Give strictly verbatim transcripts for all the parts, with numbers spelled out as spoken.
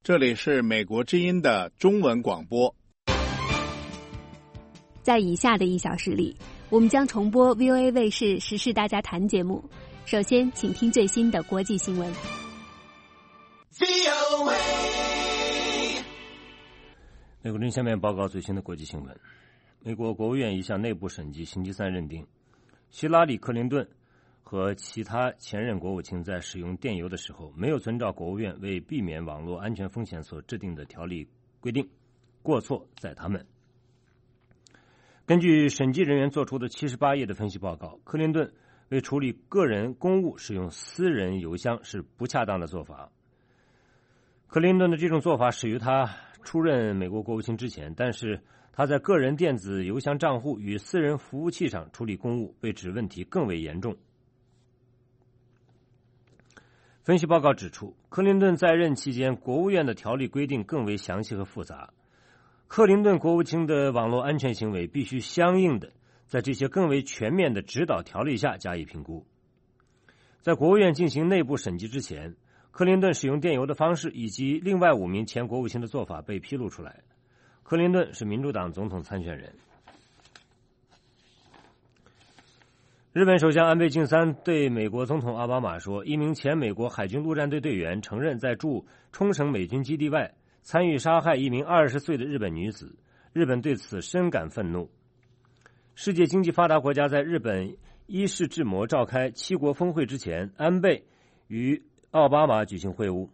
这里是美国之音的中文广播。 在以下的一小时里，我们将重播 V O A 卫视时事大家谈节目。首先请听最新的国际新闻。 V O A 美国之音下面报告最新的国际新闻。美国国务院一项内部审计星期三认定，希拉里·克林顿和其他前任国务卿在使用电邮的时候，没有遵照国务院为避免网络安全风险所制定的条例规定，过错在他们。根据审计人员做出的七十八页的分析报告，克林顿为处理个人公务使用私人邮箱是不恰当的做法。克林顿的这种做法始于他出任美国国务卿之前，但是他在个人电子邮箱账户与私人服务器上处理公务，被指问题更为严重。分析报告指出，克林顿在任期间，国务院的条例规定更为详细和复杂。克林顿国务卿的网络安全行为必须相应的在这些更为全面的指导条例下加以评估。在国务院进行内部审计之前，克林顿使用电邮的方式以及另外五名前国务卿的做法被披露出来。克林顿是民主党总统参选人。日本首相安倍晋三对美国总统奥巴马说，一名前美国海军陆战队队员承认在驻冲绳美军基地外参与杀害一名二十岁的日本女子，日本对此深感愤怒。世界经济发达国家在日本伊势志摩召开七国峰会之前，安倍与奥巴马举行会晤，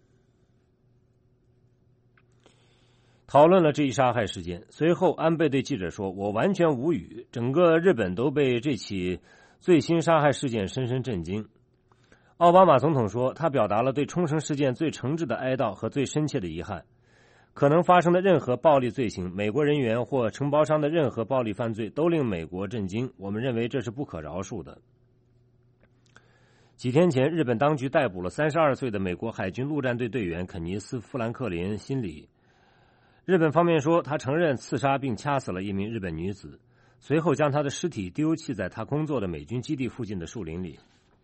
讨论了这一杀害事件。随后安倍对记者说，我完全无语，整个日本都被这起最新杀害事件深深震惊。奥巴马总统说，他表达了对冲绳事件最诚挚的哀悼和最深切的遗憾。可能发生的任何暴力罪行，美国人员或承包商的任何暴力犯罪都令美国震惊，我们认为这是不可饶恕的。几天前，日本当局逮捕了三十二岁的美国海军陆战队队员肯尼斯·富兰克林·辛里。日本方面说，他承认刺杀并掐死了一名日本女子，随后将她的尸体丢弃在他工作的美军基地附近的树林里。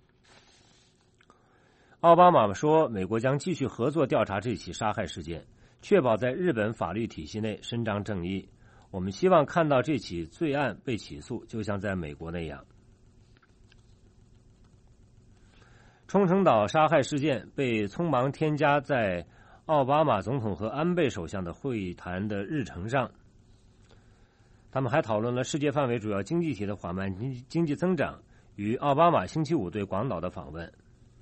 奥巴马说，美国将继续合作调查这起杀害事件，确保在日本法律体系内伸张正义。我们希望看到这起罪案被起诉，就像在美国那样。冲绳岛杀害事件被匆忙添加在奥巴马总统和安倍首相的会谈的日程上。他们还讨论了世界范围主要经济体的缓慢经济增长与奥巴马星期五对广岛的访问。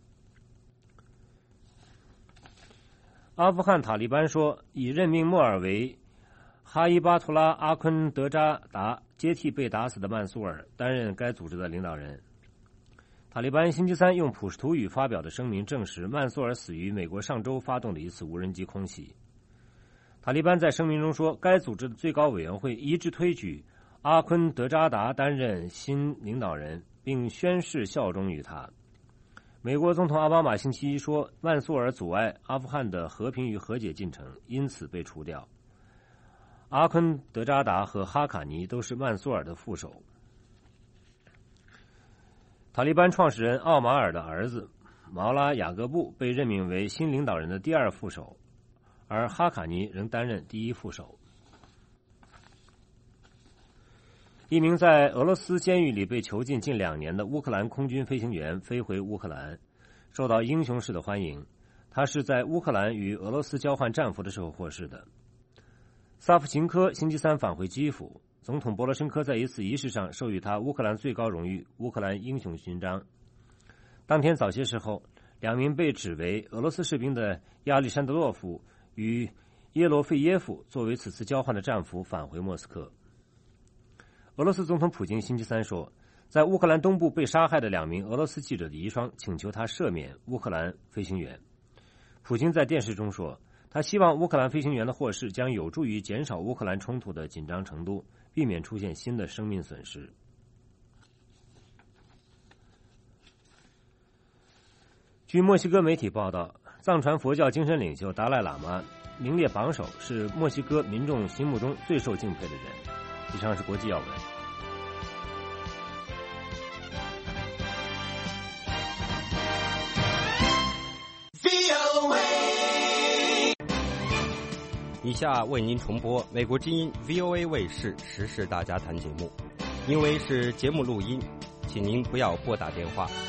阿富汗塔利班说，已任命莫尔维哈伊巴图拉阿昆德扎达接替被打死的曼苏尔担任该组织的领导人。塔利班星期三用普什图语发表的声明证实，曼苏尔死于美国上周发动的一次无人机空袭。塔利班在声明中说，该组织的最高委员会一致推举阿昆德扎达担任新领导人，并宣誓效忠于他。美国总统奥巴马星期一说，曼苏尔阻碍阿富汗的和平与和解进程，因此被除掉。阿昆德扎达和哈卡尼都是曼苏尔的副手。塔利班创始人奥马尔的儿子毛拉雅各布被任命为新领导人的第二副手，而哈卡尼仍担任第一副手。一名在俄罗斯监狱里被囚禁近两年的乌克兰空军飞行员飞回乌克兰，受到英雄式的欢迎。他是在乌克兰与俄罗斯交换战俘的时候获释的。萨夫琴科星期三返回基辅，总统波罗申科在一次仪式上授予他乌克兰最高荣誉乌克兰英雄勋章。当天早些时候，两名被指为俄罗斯士兵的亚历山德洛夫与耶罗费耶夫作为此次交换的战俘返回莫斯科。俄罗斯总统普京星期三说，在乌克兰东部被杀害的两名俄罗斯记者的遗孀请求他赦免乌克兰飞行员。普京在电视中说，他希望乌克兰飞行员的获释将有助于减少乌克兰冲突的紧张程度，避免出现新的生命损失。据墨西哥媒体报道，藏传佛教精神领袖达赖喇嘛名列榜首，是墨西哥民众心目中最受敬佩的人。以上是国际要闻。 以下为您重播美国之音 V O A 卫视时事大家谈节目，因为是节目录音，请您不要拨打电话。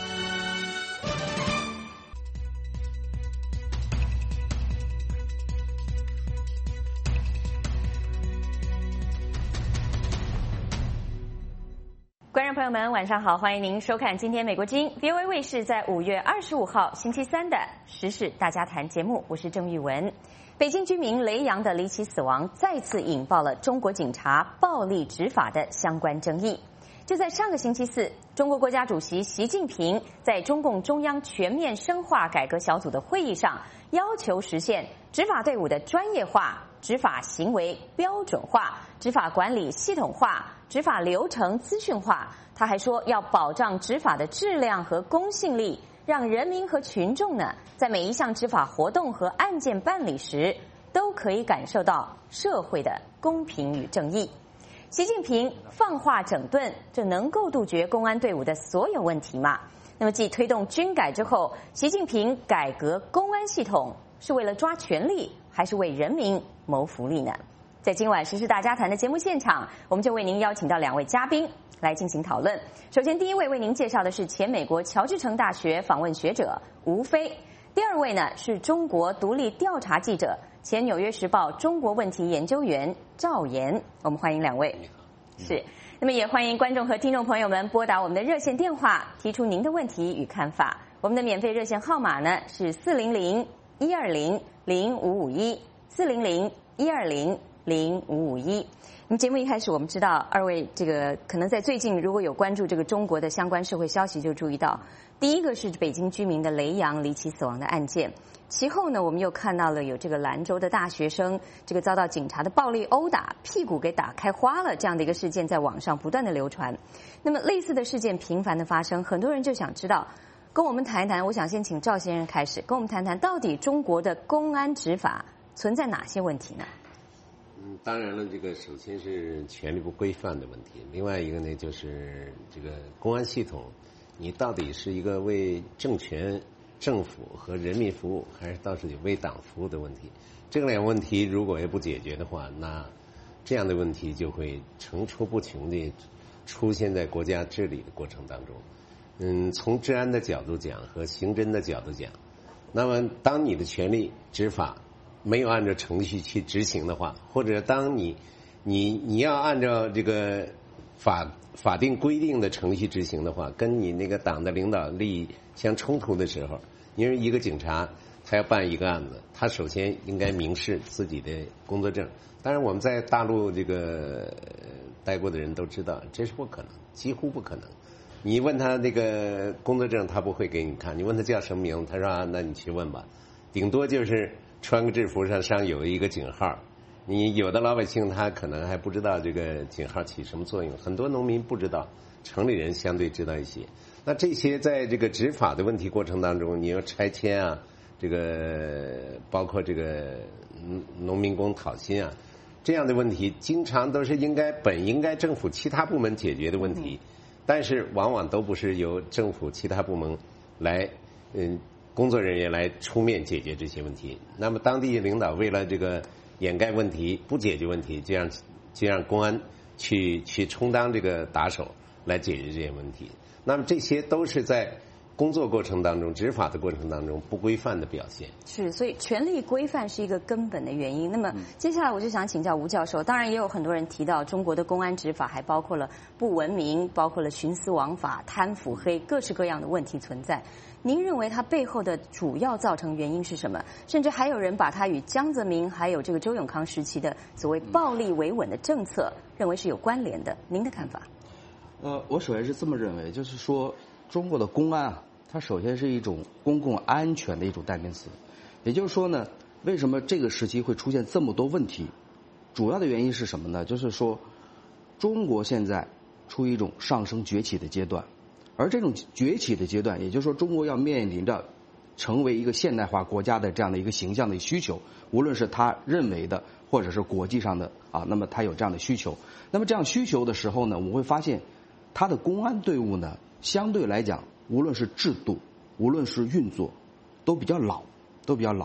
观众朋友们，晚上好，欢迎您收看今天美国之音 V O A 卫视在五月二十五号星期三的时事大家谈节目，我是郑玉文。北京居民雷洋的离奇死亡再次引爆了中国警察暴力执法的相关争议。就在上个星期四，中国国家主席习近平在中共中央全面深化改革小组的会议上，要求实现执法队伍的专业化、执法行为标准化、执法管理系统化、执法流程资讯化。他还说要保障执法的质量和公信力，让人民和群众呢，在每一项执法活动和案件办理时，都可以感受到社会的公平与正义。习近平放话整顿，这能够杜绝公安队伍的所有问题吗？那么，继推动军改之后，习近平改革公安系统是为了抓权力，还是为人民谋福利呢？在今晚时事大家谈的节目现场，我们就为您邀请到两位嘉宾来进行讨论。首先，第一位为您介绍的是前美国乔治城大学访问学者吴飞，第二位呢是中国独立调查记者、前纽约时报中国问题研究员赵岩。我们欢迎两位。是，那么也欢迎观众和听众朋友们拨打我们的热线电话，提出您的问题与看法。我们的免费热线号码呢是四零零一二零零五五一四零零一二零零五五一。那么节目一开始，我们知道二位这个可能在最近如果有关注这个中国的相关社会消息，就注意到第一个是北京居民的雷洋离奇死亡的案件，其后呢，我们又看到了有这个兰州的大学生这个遭到警察的暴力殴打，屁股给打开花了这样的一个事件在网上不断的流传。那么类似的事件频繁的发生，很多人就想知道，跟我们谈一谈。我想先请赵先生开始跟我们谈谈，到底中国的公安执法存在哪些问题呢？ 嗯，当然了，这个首先是权力不规范的问题，另外一个呢就是这个公安系统，你到底是一个为政权、政府和人民服务，还是到底为党服务的问题？这两个问题如果也不解决的话，那这样的问题就会层出不穷地出现在国家治理的过程当中。嗯，从治安的角度讲和刑侦的角度讲，那么当你的权力执法没有按照程序去执行的话，或者当你你你要按照这个法法定规定的程序执行的话，跟你那个党的领导利益相冲突的时候，因为一个警察他要办一个案子，他首先应该明示自己的工作证。当然我们在大陆这个待过的人都知道，这是不可能，几乎不可能。你问他那个工作证，他不会给你看。你问他叫什么名字，他说啊，那你去问吧。顶多就是穿个制服上上有一个警号。你有的老百姓他可能还不知道这个警号起什么作用，很多农民不知道，城里人相对知道一些。那这些在这个执法的问题过程当中，你要拆迁啊，这个包括这个农民工讨薪啊，这样的问题，经常都是应该本应该政府其他部门解决的问题。但是往往都不是由政府其他部门来，嗯，工作人员来出面解决这些问题。那么当地领导为了这个掩盖问题、不解决问题，就让就让公安去去充当这个打手来解决这些问题。那么这些都是在工作过程当中、执法的过程当中不规范的表现。 是，所以权力规范是一个根本的原因。那么接下来我就想请教吴教授，当然也有很多人提到中国的公安执法还包括了不文明，包括了徇私枉法、贪腐黑，各式各样的问题存在。您认为它背后的主要造成原因是什么？甚至还有人把它与江泽民还有这个周永康时期的所谓暴力维稳的政策认为是有关联的。您的看法？ 呃，我首先是这么认为，就是说中国的公安啊，它首先是一种公共安全的一种代名词。也就是说呢，为什么这个时期会出现这么多问题？主要的原因是什么呢？就是说，中国现在处于一种上升崛起的阶段，而这种崛起的阶段，也就是说，中国要面临着成为一个现代化国家的这样的一个形象的需求，无论是他认为的，或者是国际上的啊，那么他有这样的需求。那么这样需求的时候呢，我们会发现，他的公安队伍呢，相对来讲，无论是制度，无论是运作，都比较老，都比较老。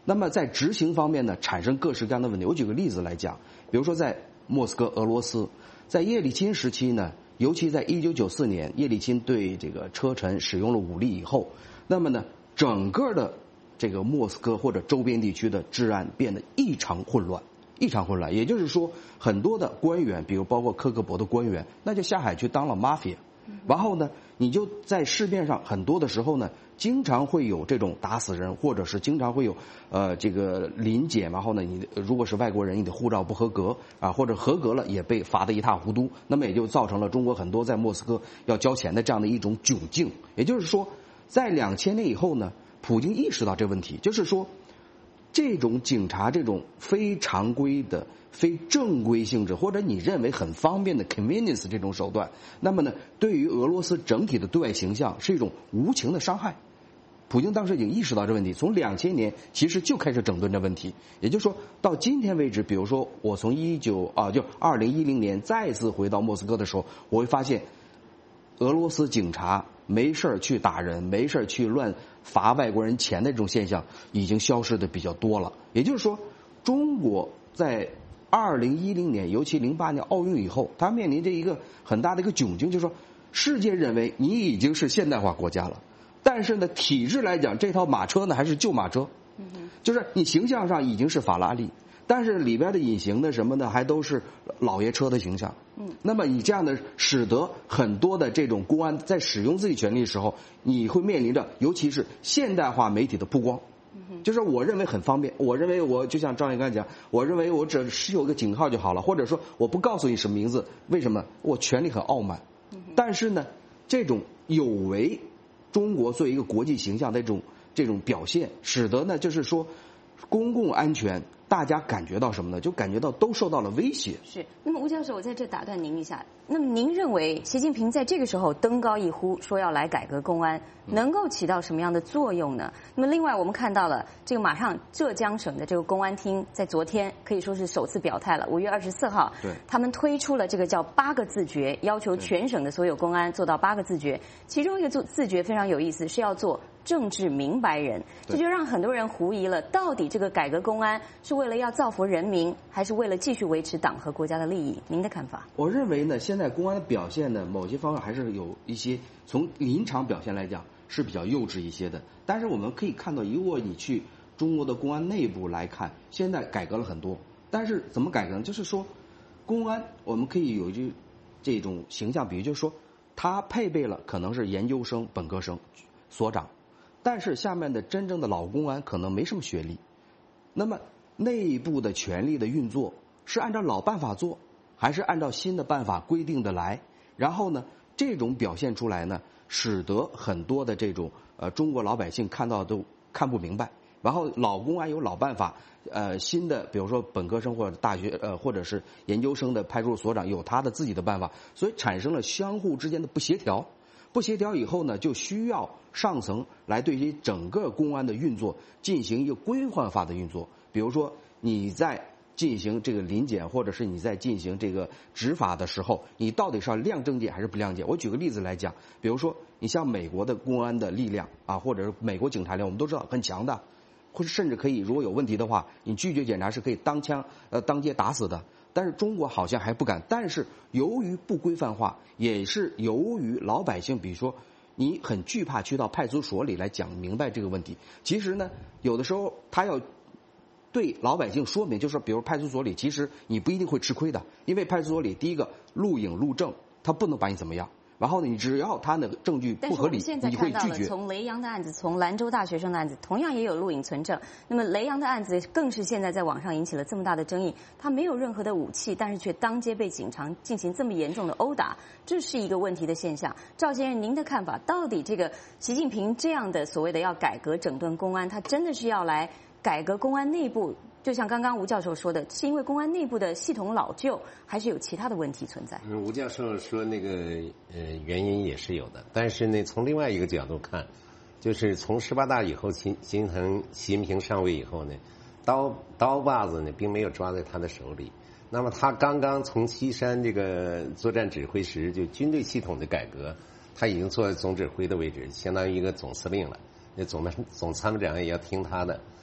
那么在执行方面呢，产生各式各样的问题。我举个例子来讲，比如说在莫斯科，俄罗斯，在叶利钦时期呢，尤其在一九九四年，叶利钦对这个车臣使用了武力以后，那么呢，整个的这个莫斯科或者周边地区的治安变得异常混乱，异常混乱。也就是说，很多的官员，比如包括科格勃的官员，那就下海去当了 mafia。然后呢，你就在市面上很多的时候呢，经常会有这种打死人，或者是经常会有呃这个临检，然后呢，你如果是外国人，你的护照不合格啊，或者合格了也被罚得一塌糊涂，那么也就造成了中国很多在莫斯科要交钱的这样的一种窘境。也就是说，在两千年以后呢，普京意识到这个问题，就是说，这种警察这种非常规的、非正规性质，或者你认为很方便的 convenience 这种手段，那么呢，对于俄罗斯整体的对外形象是一种无情的伤害。普京当时已经意识到这问题，从两千年其实就开始整顿这问题。也就是说到今天为止，比如说我从一九啊就二零一零年再次回到莫斯科的时候，我会发现俄罗斯警察没事去打人，没事去乱罚外国人钱的这种现象已经消失的比较多了。也就是说，中国在二零一零年，尤其零八年奥运以后，它面临着一个很大的一个窘境，就是说，世界认为你已经是现代化国家了，但是呢，体制来讲，这套马车呢还是旧马车，就是你形象上已经是法拉利，但是里边的隐形的什么呢，还都是老爷车的形象。嗯，那么你这样的使得很多的这种公安在使用自己权力的时候，你会面临着，尤其是现代化媒体的曝光。就是我认为很方便，我认为我就像张毅刚才讲，我认为我只是有个警号就好了，或者说我不告诉你什么名字，为什么？我权力很傲慢。但是呢，这种有违中国作为一个国际形象的这种这种表现，使得呢，就是说公共安全大家感觉到什么呢？就感觉到都受到了威胁。 是。那么吴教授，我在这打断您一下。那么您认为习近平在这个时候登高一呼，说要来改革公安，能够起到什么样的作用呢？那么另外我们看到了这个马上浙江省的这个公安厅在昨天可以说是首次表态了，五月二十四号， 对， 他们推出了这个叫八个自觉，要求全省的所有公安做到八个自觉，其中一个自觉非常有意思，是要做政治明白人，这就让很多人狐疑了，到底这个改革公安是为了要造福人民，还是为了继续维持党和国家的利益？您的看法？ 我认为呢，现在公安的表现呢，某些方面还是有一些从临场表现来讲是比较幼稚一些的。但是我们可以看到，如果你去中国的公安内部来看，现在改革了很多。但是怎么改革呢？就是说，公安我们可以有一句这种形象比喻，就是说，他配备了可能是研究生、本科生、所长，但是下面的真正的老公安可能没什么学历。那么内部的权力的运作是按照老办法做，还是按照新的办法规定的来？然后呢，这种表现出来呢，使得很多的这种呃中国老百姓看到都看不明白。然后老公安有老办法，呃新的比如说本科生或者大学呃或者是研究生的派出所所长有他的自己的办法，所以产生了相互之间的不协调。不协调以后呢，就需要上层来对于整个公安的运作进行一个规范化的运作。比如说你在进行这个临检，或者是你在进行这个执法的时候，你到底是要亮证件还是不亮件？我举个例子来讲，比如说你像美国的公安的力量啊，或者是美国警察力量，我们都知道很强大，或者甚至可以如果有问题的话，你拒绝检查是可以当枪呃当街打死的。但是中国好像还不敢。但是由于不规范化，也是由于老百姓，比如说你很惧怕去到派出所里来讲明白这个问题。其实呢，有的时候他要对老百姓说明，就是比如派出所里，其实你不一定会吃亏的，因为派出所里第一个录影录证，他不能把你怎么样。然后呢，你只要他的证据不合理，你会拒绝。 从雷洋的案子，从兰州大学生的案子，同样也有录影存证。那么雷洋的案子更是现在在网上引起了这么大的争议。他没有任何的武器，但是却当街被警察进行这么严重的殴打，这是一个问题的现象。赵先生，您的看法，到底这个习近平这样的所谓的要改革整顿公安，他真的是要来改革公安内部？就像刚刚吴教授说的，是因为公安内部的系统老旧，还是有其他的问题存在？ 嗯，吴教授说那个呃原因也是有的，但是呢，从另外一个角度看，就是从十八大以后，形形成习近平上位以后呢，刀刀把子呢并没有抓在他的手里。那么他刚刚从西山这个作战指挥室，就军队系统的改革，他已经做总指挥的位置，相当于一个总司令了。那总的总参谋长也要听他的。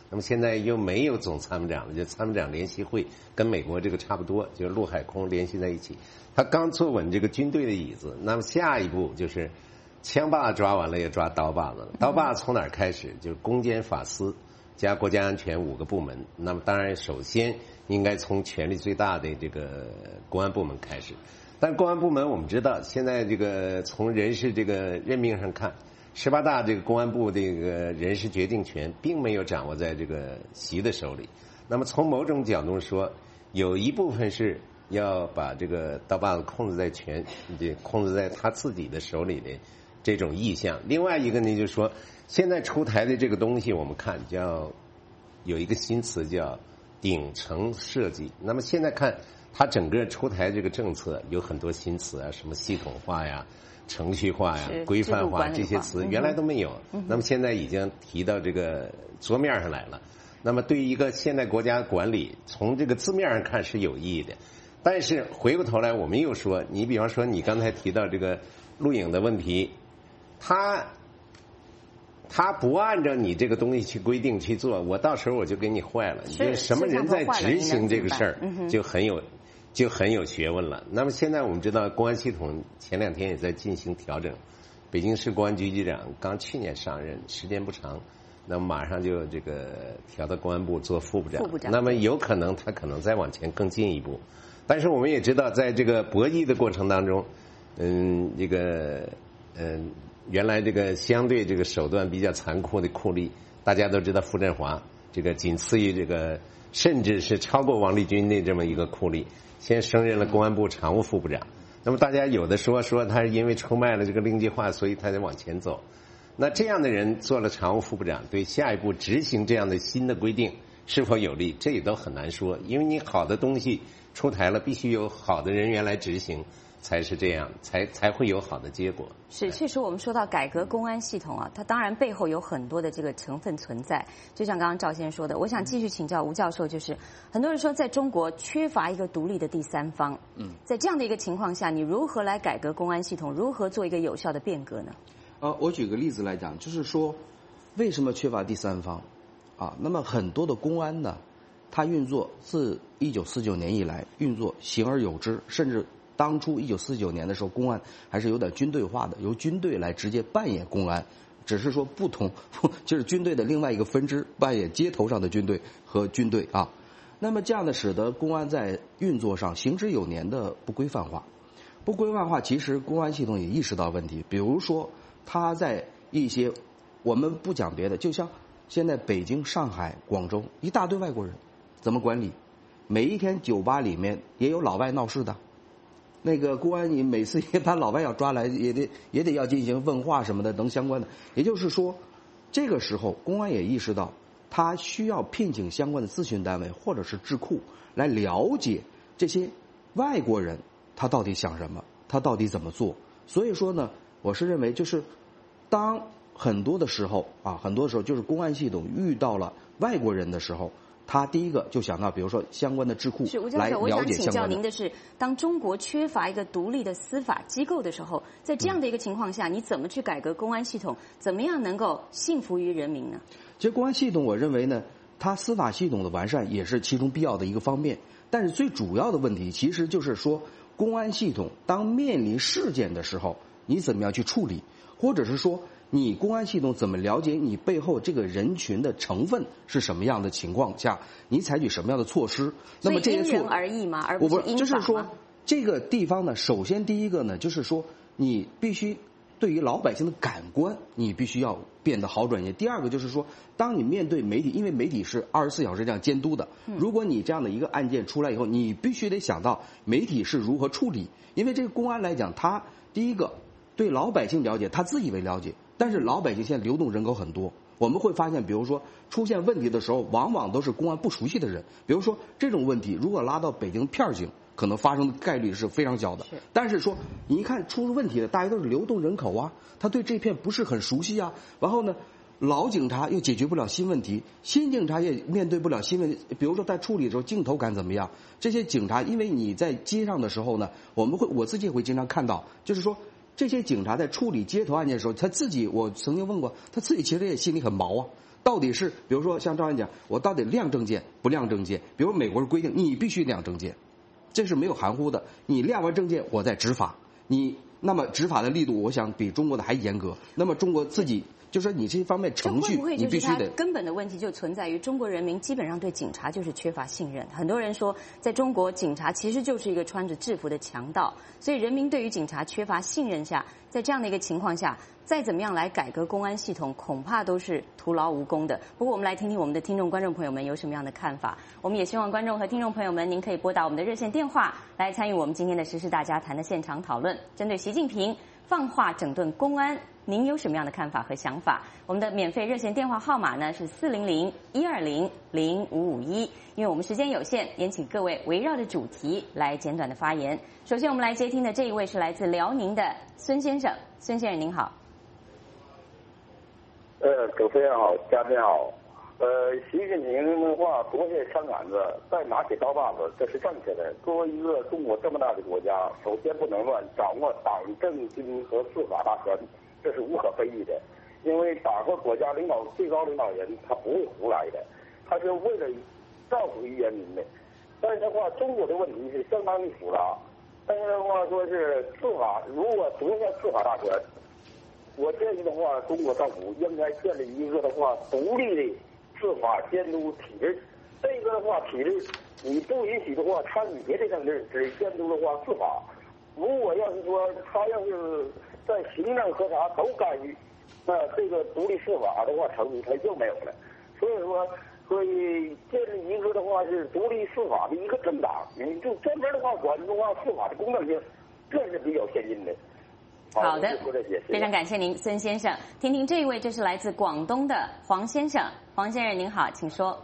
那么现在又没有总参谋长了，就参谋长联席会跟美国这个差不多，就是陆海空联系在一起。他刚坐稳这个军队的椅子，那么下一步就是枪把抓完了，也抓刀把子了。刀把从哪儿开始？就是公检法司加国家安全五个部门。那么当然，首先应该从权力最大的这个公安部门开始。但公安部门我们知道，现在这个从人事这个任命上看，十八大这个公安部这个人事决定权并没有掌握在这个习的手里。那么从某种角度说，有一部分是要把这个刀把子控制在权，控制在他自己的手里的这种意向。另外一个呢，就是说现在出台的这个东西，我们看叫有一个新词叫顶层设计。那么现在看它整个出台这个政策有很多新词啊，什么系统化呀、程序化呀、规范化这些词原来都没有，那么现在已经提到这个桌面上来了。那么对于一个现代国家管理，从这个字面上看是有意义的，但是回过头来我们又说，你比方说你刚才提到这个录影的问题，他他不按照你这个东西去规定去做，我到时候我就给你坏了。你什么人在执行这个事儿，就很有就很有学问了。那么现在我们知道公安系统前两天也在进行调整，北京市公安局局长刚去年上任，时间不长，那么马上就这个调到公安部做副部长。副部长，那么有可能他可能再往前更进一步。但是我们也知道，在这个博弈的过程当中，嗯，这个嗯，原来这个相对这个手段比较残酷的酷吏，大家都知道傅振华，这个仅次于这个，甚至是超过王立军的这么一个酷吏，先升任了公安部常务副部长。那么大家有的说说他是因为出卖了这个令计划，所以他才往前走。那这样的人做了常务副部长，对下一步执行这样的新的规定是否有利，这也都很难说。因为你好的东西出台了，必须有好的人员来执行，才是这样，才才会有好的结果。 是，确实我们说到改革公安系统啊，它当然背后有很多的这个成分存在。就像刚刚赵先生说的，我想继续请教吴教授，就是很多人说在中国缺乏一个独立的第三方。嗯，在这样的一个情况下，你如何来改革公安系统？如何做一个有效的变革呢？ 呃，我举个例子来讲，就是说，为什么缺乏第三方？啊，那么很多的公安呢，它运作自一九四九年以来运作行而有之，甚至当初一九四九年的时候，公安还是有点军队化的，由军队来直接扮演公安，只是说不同，就是军队的另外一个分支扮演街头上的军队和军队啊。那么这样的使得公安在运作上行之有年的不规范化，不规范化，其实公安系统也意识到问题，比如说他在一些我们不讲别的，就像现在北京、上海、广州一大堆外国人，怎么管理？每一天酒吧里面也有老外闹事的。那个公安，你每次也把老外要抓来，也得也得要进行问话什么的，等相关的。也就是说，这个时候公安也意识到，他需要聘请相关的咨询单位或者是智库来了解这些外国人他到底想什么，他到底怎么做。所以说呢，我是认为就是当很多的时候啊，很多时候就是公安系统遇到了外国人的时候，他第一个就想到，比如说相关的智库来了解相关的。 是吴教授，我想请教您的是，当中国缺乏一个独立的司法机构的时候，在这样的一个情况下，你怎么去改革公安系统？怎么样能够信服于人民呢？ 其实公安系统，我认为呢，它司法系统的完善也是其中必要的一个方面。但是最主要的问题，其实就是说，公安系统当面临事件的时候，你怎么样去处理，或者是说，你公安系统怎么了解你背后这个人群的成分是什么样的情况下，你采取什么样的措施？那么这些措因人而异吗？而不是因法吗？ 就是说，这个地方呢，首先第一个呢，就是说你必须对于老百姓的感官，你必须要变得好转一些。第二个就是说，当你面对媒体，因为媒体是二十四小时这样监督的，如果你这样的一个案件出来以后，你必须得想到媒体是如何处理。因为这个公安来讲，他第一个对老百姓了解，他自以为了解。但是老百姓现在流动人口很多，我们会发现，比如说出现问题的时候，往往都是公安不熟悉的人。比如说这种问题，如果拉到北京片警，可能发生的概率是非常小的。是但是说，你一看出问题的，大家都是流动人口啊，他对这片不是很熟悉啊。然后呢，老警察又解决不了新问题，新警察也面对不了新问题。比如说在处理的时候，镜头感怎么样？这些警察，因为你在街上的时候呢，我们会我自己也会经常看到，就是说。这些警察在处理街头案件的时候，他自己我曾经问过，他自己其实也心里很毛啊。 到底是比如说像赵安讲，我到底亮证件不亮证件？比如美国是规定你必须亮证件，这是没有含糊的。你亮完证件，我再执法。你那么执法的力度，我想比中国的还严格。那么中国自己就说你这方面程序，你必须得。 根本的问题就存在于中国人民基本上对警察就是缺乏信任。很多人说，在中国警察其实就是一个穿着制服的强盗，所以人民对于警察缺乏信任下，在这样的一个情况下，再怎么样来改革公安系统，恐怕都是徒劳无功的。不过我们来听听我们的听众观众朋友们有什么样的看法。我们也希望观众和听众朋友们，您可以拨打我们的热线电话来参与我们今天的时事大家谈的现场讨论，针对习近平放话整顿公安，您有什么样的看法和想法？我们的免费热线电话号码呢是四零零一二零零五五一。因为我们时间有限，也请各位围绕着主题来简短的发言。首先我们来接听的这一位是来自辽宁的孙先生，孙先生您好。 呃，主持人好，嘉宾好。呃，习近平的话夺下枪杆子，再拿起刀把子，这是正确的。作为一个中国这么大的国家，首先不能乱，掌握党政军和司法大权，这是无可非议的。因为党和国家领导最高领导人他不会胡来的，他是为了造福于人民的。但是的话，中国的问题是相当的复杂。但是的话，说是司法，如果夺下司法大权，我建议的话，中国政府应该建立一个的话独立的司法监督体制。这个的话体制，你不允许的话参与别的政治，只监督的话司法。如果要是说他要是在行政和啥都干预，那这个独立司法的话程度他就没有了。所以说，所以建立一个的话是独立司法的一个政党，你就专门的话管的话司法的公正性，这是比较先进的。 好的，非常感谢您，孙先生。听听这一位，这是来自广东的黄先生。黄先生您好，请说。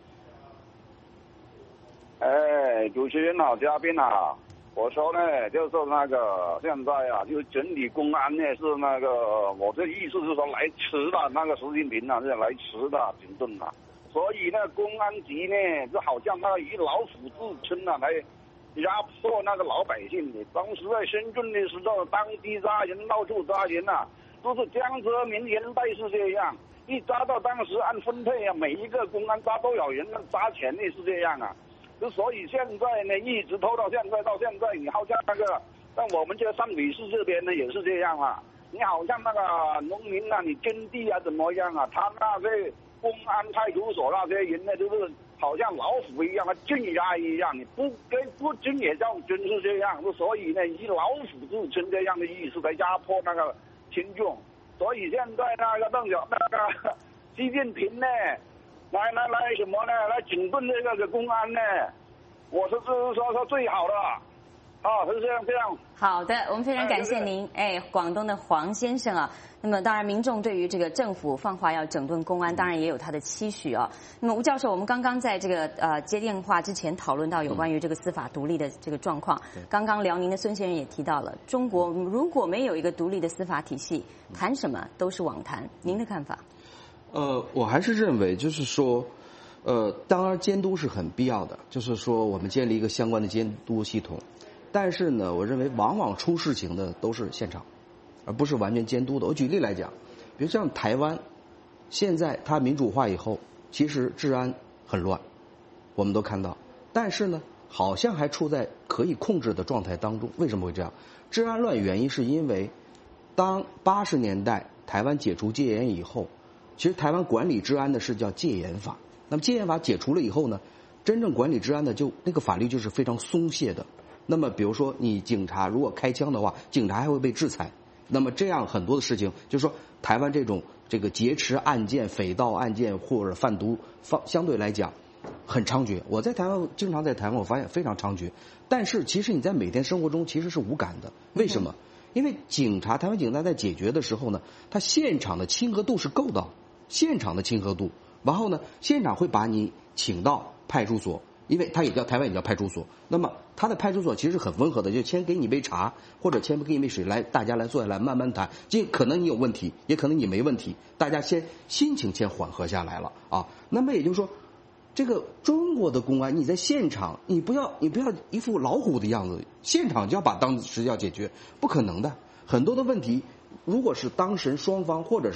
哎，主持人好，嘉宾好。我说呢，就是那个现在啊，就整体公安呢是那个，我这意思是说来迟了，那个习近平啊是来迟了整顿了，所以呢，公安局呢就好像那个以老虎自称啊来压迫那个老百姓的。当时在深圳的时候，当地抓人到处抓人啊，都是江泽民年代是这样，一抓到当时按分配啊，每一个公安抓多少人，抓钱的是这样啊。所以现在呢，一直拖到现在，到现在你好像那个，像我们这上北市这边呢也是这样啊。你好像那个农民啊，你耕地啊怎么样啊？他那些公安派出所那些人呢，就是好像老虎一样，镇压一样，你不跟不真也叫真是这样。所以呢，以老虎自称这样的意思来压迫那个群众。所以现在那个邓小那个习近平呢？来来来，什么呢？来整顿这个公安呢？我是说说说最好的，啊，是这样这样。 好的，我们非常感谢您，哎，广东的黄先生啊。那么当然，民众对于这个政府放话要整顿公安，当然也有他的期许啊。那么吴教授，我们刚刚在这个呃接电话之前讨论到有关于这个司法独立的这个状况。嗯、刚刚辽宁的孙先生也提到了，中国如果没有一个独立的司法体系，谈什么都是枉谈。您的看法？ 呃，我还是认为，就是说，呃，当然监督是很必要的，就是说我们建立一个相关的监督系统。但是呢，我认为往往出事情的都是现场，而不是完全监督的。我举例来讲，比如像台湾，现在它民主化以后，其实治安很乱，我们都看到。但是呢，好像还处在可以控制的状态当中。为什么会这样？治安乱原因是因为，当八十年代台湾解除戒严以后。其实台湾管理治安的是叫戒严法，那么戒严法解除了以后呢，真正管理治安的就那个法律就是非常松懈的。那么比如说你警察如果开枪的话，警察还会被制裁。那么这样很多的事情，就是说台湾这种这个劫持案件、匪盗案件或者贩毒，放相对来讲很猖獗。我在台湾经常在台湾，我发现非常猖獗。但是其实你在每天生活中其实是无感的，为什么？因为警察台湾警察在解决的时候呢，他现场的亲和度是够的。现场的亲和度，然后呢，现场会把你请到派出所，因为它也叫台湾也叫派出所。那么它的派出所其实很温和的，就先给你杯茶，或者先给你杯水，来大家来坐下来慢慢谈。这可能你有问题，也可能你没问题，大家先心情先缓和下来了啊。那么也就是说，这个中国的公安，你在现场，你不要你不要一副老虎的样子，现场就要把当时要解决，不可能的。很多的问题，如果是当事人双方或者是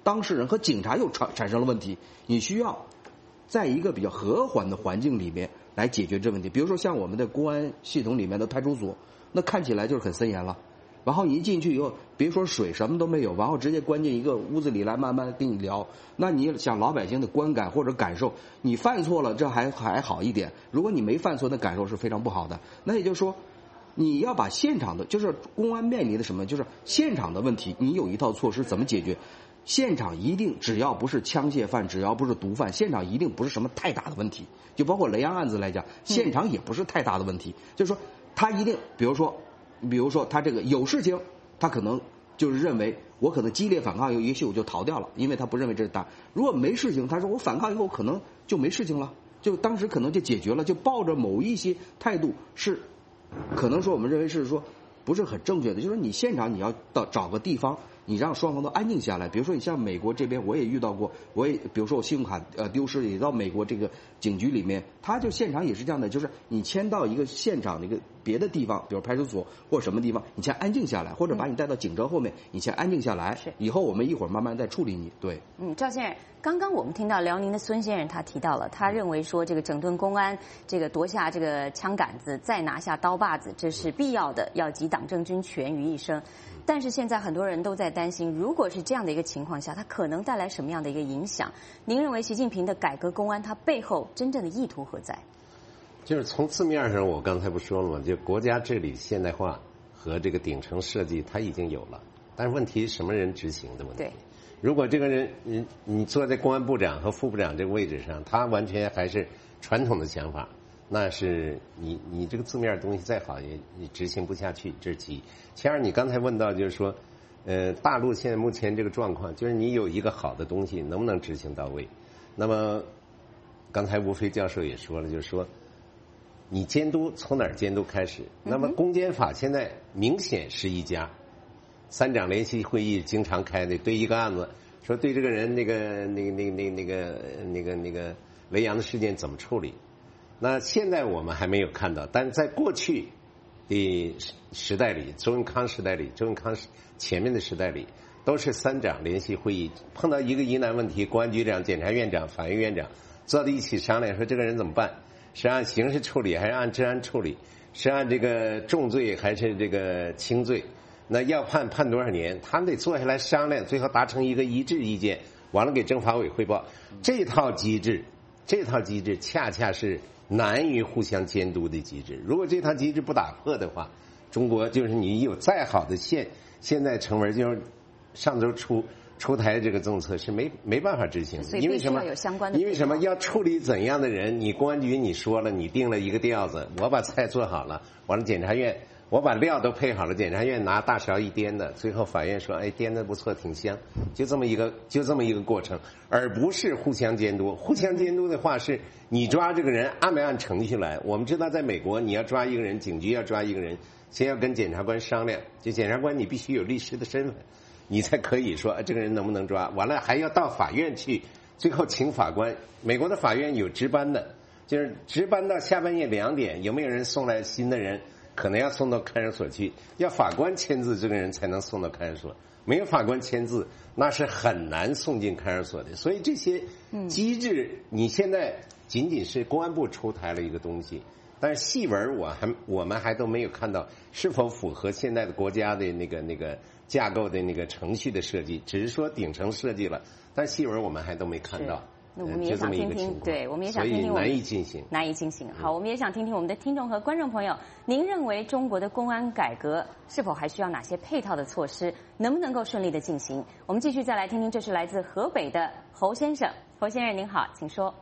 当事人和警察又产产生了问题，你需要在一个比较和缓的环境里面来解决这问题。比如说像我们的公安系统里面的派出所，那看起来就是很森严了。然后你一进去以后，别说水什么都没有，然后直接关进一个屋子里来慢慢跟你聊。那你想老百姓的观感或者感受，你犯错了这还还好一点，如果你没犯错，那感受是非常不好的。那也就是说，你要把现场的，就是公安面临的什么，就是现场的问题，你有一套措施怎么解决？现场一定只要不是枪械犯，只要不是毒贩，现场一定不是什么太大的问题。就包括雷洋案子来讲，现场也不是太大的问题。嗯、就是说，他一定，比如说。比如说他这个有事情，他可能就是认为我可能激烈反抗，也许我就逃掉了，因为他不认为这是大。如果没事情，他说我反抗以后可能就没事情了，就当时可能就解决了，就抱着某一些态度是，可能说我们认为是说不是很正确的，就是说你现场你要到找个地方。你让双方都安静下来。比如说，你像美国这边，我也遇到过，我也比如说我信用卡呃丢失，也到美国这个警局里面，他就现场也是这样的，就是你迁到一个现场的一个别的地方，比如派出所或者什么地方，你先安静下来，或者把你带到警车后面，你先安静下来， 是以后我们一会儿慢慢再处理你。对， 嗯，赵先生，刚刚我们听到辽宁的孙先生他提到了，他认为说这个整顿公安，这个夺下这个枪杆子，再拿下刀把子，这是必要的，要集党政军权于一身。但是现在很多人都在担心，如果是这样的一个情况下，它可能带来什么样的一个影响？您认为习近平的改革公安，它背后真正的意图何在？ 就是从字面上，我刚才不说了吗？就国家治理现代化和这个顶层设计，它已经有了，但是问题什么人执行的问题？ 对， 如果这个人，你你坐在公安部长和副部长这个位置上，他完全还是传统的想法。那是你你这个字面东西再好也你执行不下去，这是其一。其二，你刚才问到就是说，呃，大陆现在目前这个状况，就是你有一个好的东西能不能执行到位？那么刚才吴飞教授也说了，就是说你监督从哪儿监督开始？那么公检法现在明显是一家，三长联席会议经常开的，对一个案子说对这个人那个那个那个那个那个那个那个雷洋的事件怎么处理？那现在我们还没有看到，但是在过去的时代里，周永康时代里，周永康前面的时代里，都是三长联席会议，碰到一个疑难问题，公安局长、检察院长、法院院长坐在一起商量，说这个人怎么办？是按刑事处理还是按治安处理？是按这个重罪还是这个轻罪？那要判判多少年？他们得坐下来商量，最后达成一个一致意见，完了给政法委汇报。这套机制，这套机制恰恰是难于互相监督的机制。如果这套机制不打破的话，中国就是你有再好的现现在成文，就是上周出出台这个政策是没没办法执行的。因为什么？因为什么？要处理怎样的人？你公安局你说了，你定了一个调子，我把菜做好了，完了检察院我把料都配好了，检察院拿大勺一颠的，最后法院说，哎，颠的不错，挺香，就这么一个就这么一个过程，而不是互相监督。互相监督的话，是你抓这个人按没按程序来？我们知道，在美国，你要抓一个人，警局要抓一个人，先要跟检察官商量，就检察官你必须有律师的身份，你才可以说、哎、这个人能不能抓。完了还要到法院去，最后请法官。美国的法院有值班的，就是值班到下半夜两点，有没有人送来新的人？可能要送到看守所去，要法官签字，这个人才能送到看守所。没有法官签字，那是很难送进看守所的。所以这些机制，你现在仅仅是公安部出台了一个东西，但是细文我还我们还都没有看到是否符合现在的国家的那个那个架构的那个程序的设计，只是说顶层设计了，但细文我们还都没看到。 那我们也想听听，对，我们也想听听我们， 所以难以进行， 难以进行。好，我们也想听听我们的听众和观众朋友，您认为中国的公安改革是否还需要哪些配套的措施？能不能够顺利的进行？我们继续再来听听，这是来自河北的侯先生。侯先生您好，请说。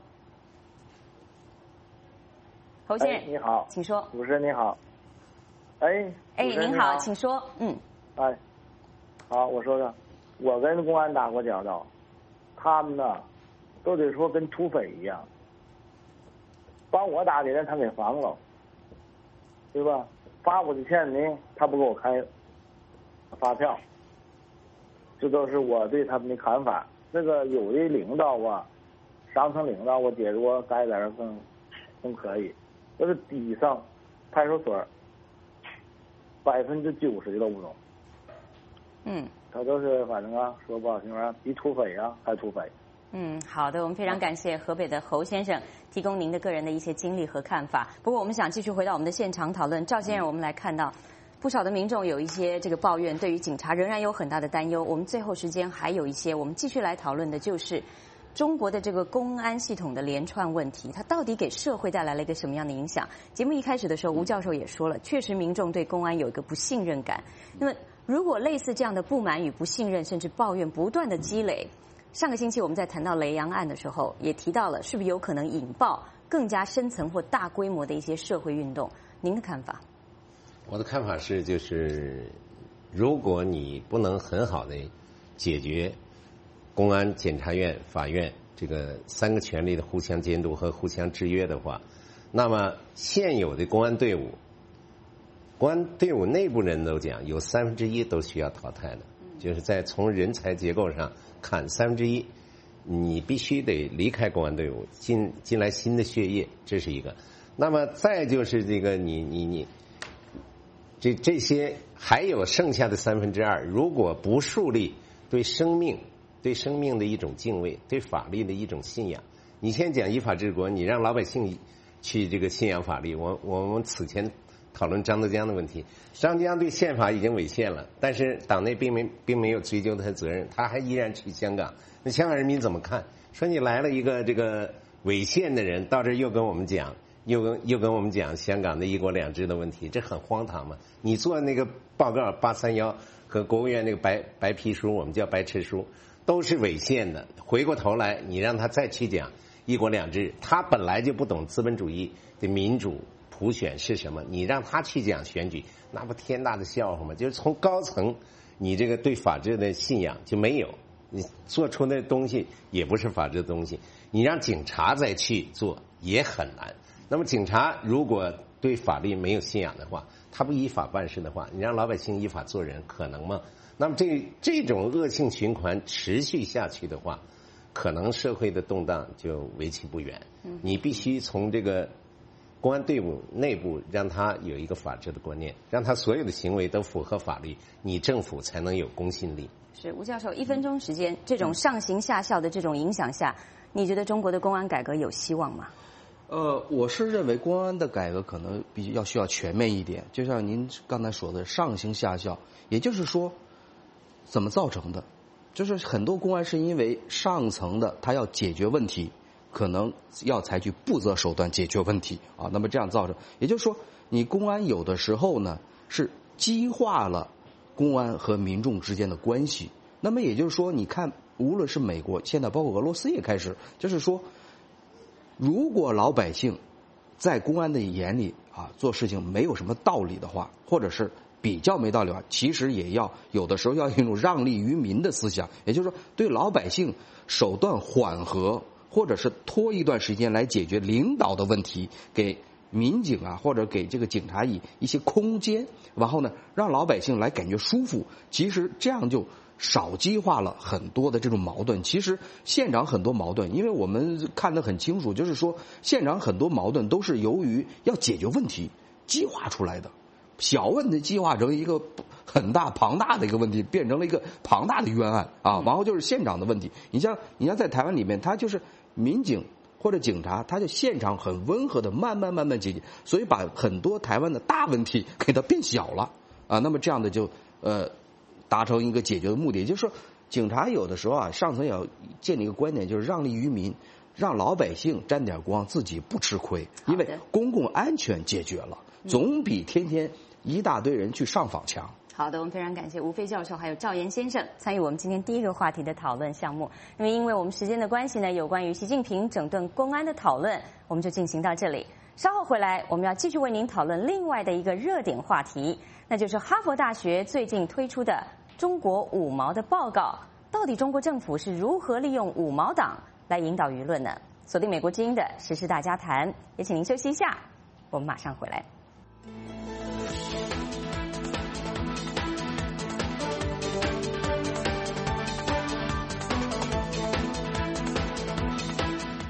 侯先生、 哎、你好， 请说。 主持人你好。哎， 哎，您好，请说。嗯。 哎，好，我说说，我跟公安打过交道，他们呢都得说跟土匪一样，帮我打的人他给防了，对吧？罚我的钱呢，他不给我开发票，这都是我对他们的看法。这个有的领导啊，上层领导，我觉得我改点更更可以。就是底上派出所百分之九十的都不懂。 嗯， 他都是反正啊，说不好听话，比土匪啊还土匪。 嗯，好的，我们非常感谢河北的侯先生提供您的个人的一些经历和看法。不过，我们想继续回到我们的现场讨论。赵先生，我们来看到不少的民众有一些这个抱怨，对于警察仍然有很大的担忧。我们最后时间还有一些，我们继续来讨论的就是中国的这个公安系统的连串问题，它到底给社会带来了一个什么样的影响？节目一开始的时候，吴教授也说了，确实民众对公安有一个不信任感。那么，如果类似这样的不满与不信任，甚至抱怨不断的积累，上个星期我们在谈到雷洋案的时候，也提到了是不是有可能引爆更加深层或大规模的一些社会运动？您的看法？ 我的看法是，就是如果你不能很好的解决公安、检察院、法院这个三个权力的互相监督和互相制约的话，那么现有的公安队伍，公安队伍内部人都讲，有三分之一都需要淘汰的，就是在从人才结构上看，三分之一你必须得离开公安队伍，进进来新的血液，这是一个。那么再就是这个你你你。这这些还有剩下的三分之二，如果不树立对生命、对生命的一种敬畏、对法律的一种信仰，你先讲依法治国，你让老百姓去这个信仰法律。我我们此前讨论张德江的问题，张德江对宪法已经违宪了，但是党内并没并没有追究他的责任，他还依然去香港。那香港人民怎么看？说你来了一个这个违宪的人，到这儿又跟我们讲。又跟又跟我们讲香港的一国两制的问题，这很荒唐嘛！你做那个报告八三幺和国务院那个白白皮书，我们叫白痴书，都是违宪的。回过头来，你让他再去讲一国两制，他本来就不懂资本主义的民主普选是什么，你让他去讲选举，那不天大的笑话吗？就是从高层，你这个对法治的信仰就没有，你做出那东西也不是法治的东西，你让警察再去做也很难。那么警察如果对法律没有信仰的话，他不依法办事的话，你让老百姓依法做人可能吗？那么这这种恶性循环持续下去的话，可能社会的动荡就为期不远。你必须从这个公安队伍内部让他有一个法治的观念，让他所有的行为都符合法律，你政府才能有公信力。 是吴教授，一分钟时间，这种上行下效的这种影响下，你觉得中国的公安改革有希望吗？ 呃，我是认为公安的改革可能比较要需要全面一点，就像您刚才说的上行下效，也就是说，怎么造成的？就是很多公安是因为上层的他要解决问题，可能要采取不择手段解决问题啊，那么这样造成，也就是说，你公安有的时候呢是激化了公安和民众之间的关系，那么也就是说，你看，无论是美国，现在包括俄罗斯也开始，就是说。如果老百姓在公安的眼里啊做事情没有什么道理的话，或者是比较没道理的话，其实也要有的时候要有一种让利于民的思想，也就是说对老百姓手段缓和，或者是拖一段时间来解决领导的问题，给民警啊或者给这个警察以一些空间，然后呢让老百姓来感觉舒服，其实这样就少激化了很多的这种矛盾。其实现场很多矛盾，因为我们看得很清楚，就是说现场很多矛盾都是由于要解决问题激化出来的，小问题激化成一个很大庞大的一个问题，变成了一个庞大的冤案啊。然后就是现场的问题，你像你像在台湾里面，他就是民警或者警察，他就现场很温和的慢慢慢慢解决，所以把很多台湾的大问题给它变小了啊。那么这样的就呃。达成一个解决的目的，也就是说，警察有的时候啊，上层也要建立一个观点，就是让利于民，让老百姓沾点光，自己不吃亏，因为公共安全解决了，总比天天一大堆人去上访强。 好的，我们非常感谢吴飞教授还有赵岩先生参与我们今天第一个话题的讨论项目。那么，因为我们时间的关系呢，有关于习近平整顿公安的讨论，我们就进行到这里。稍后回来，我们要继续为您讨论另外的一个热点话题，那就是哈佛大学最近推出的中国五毛的报告。到底中国政府是如何利用五毛党来引导舆论呢？锁定美国之音的时事大家谈，也请您休息一下，我们马上回来。欢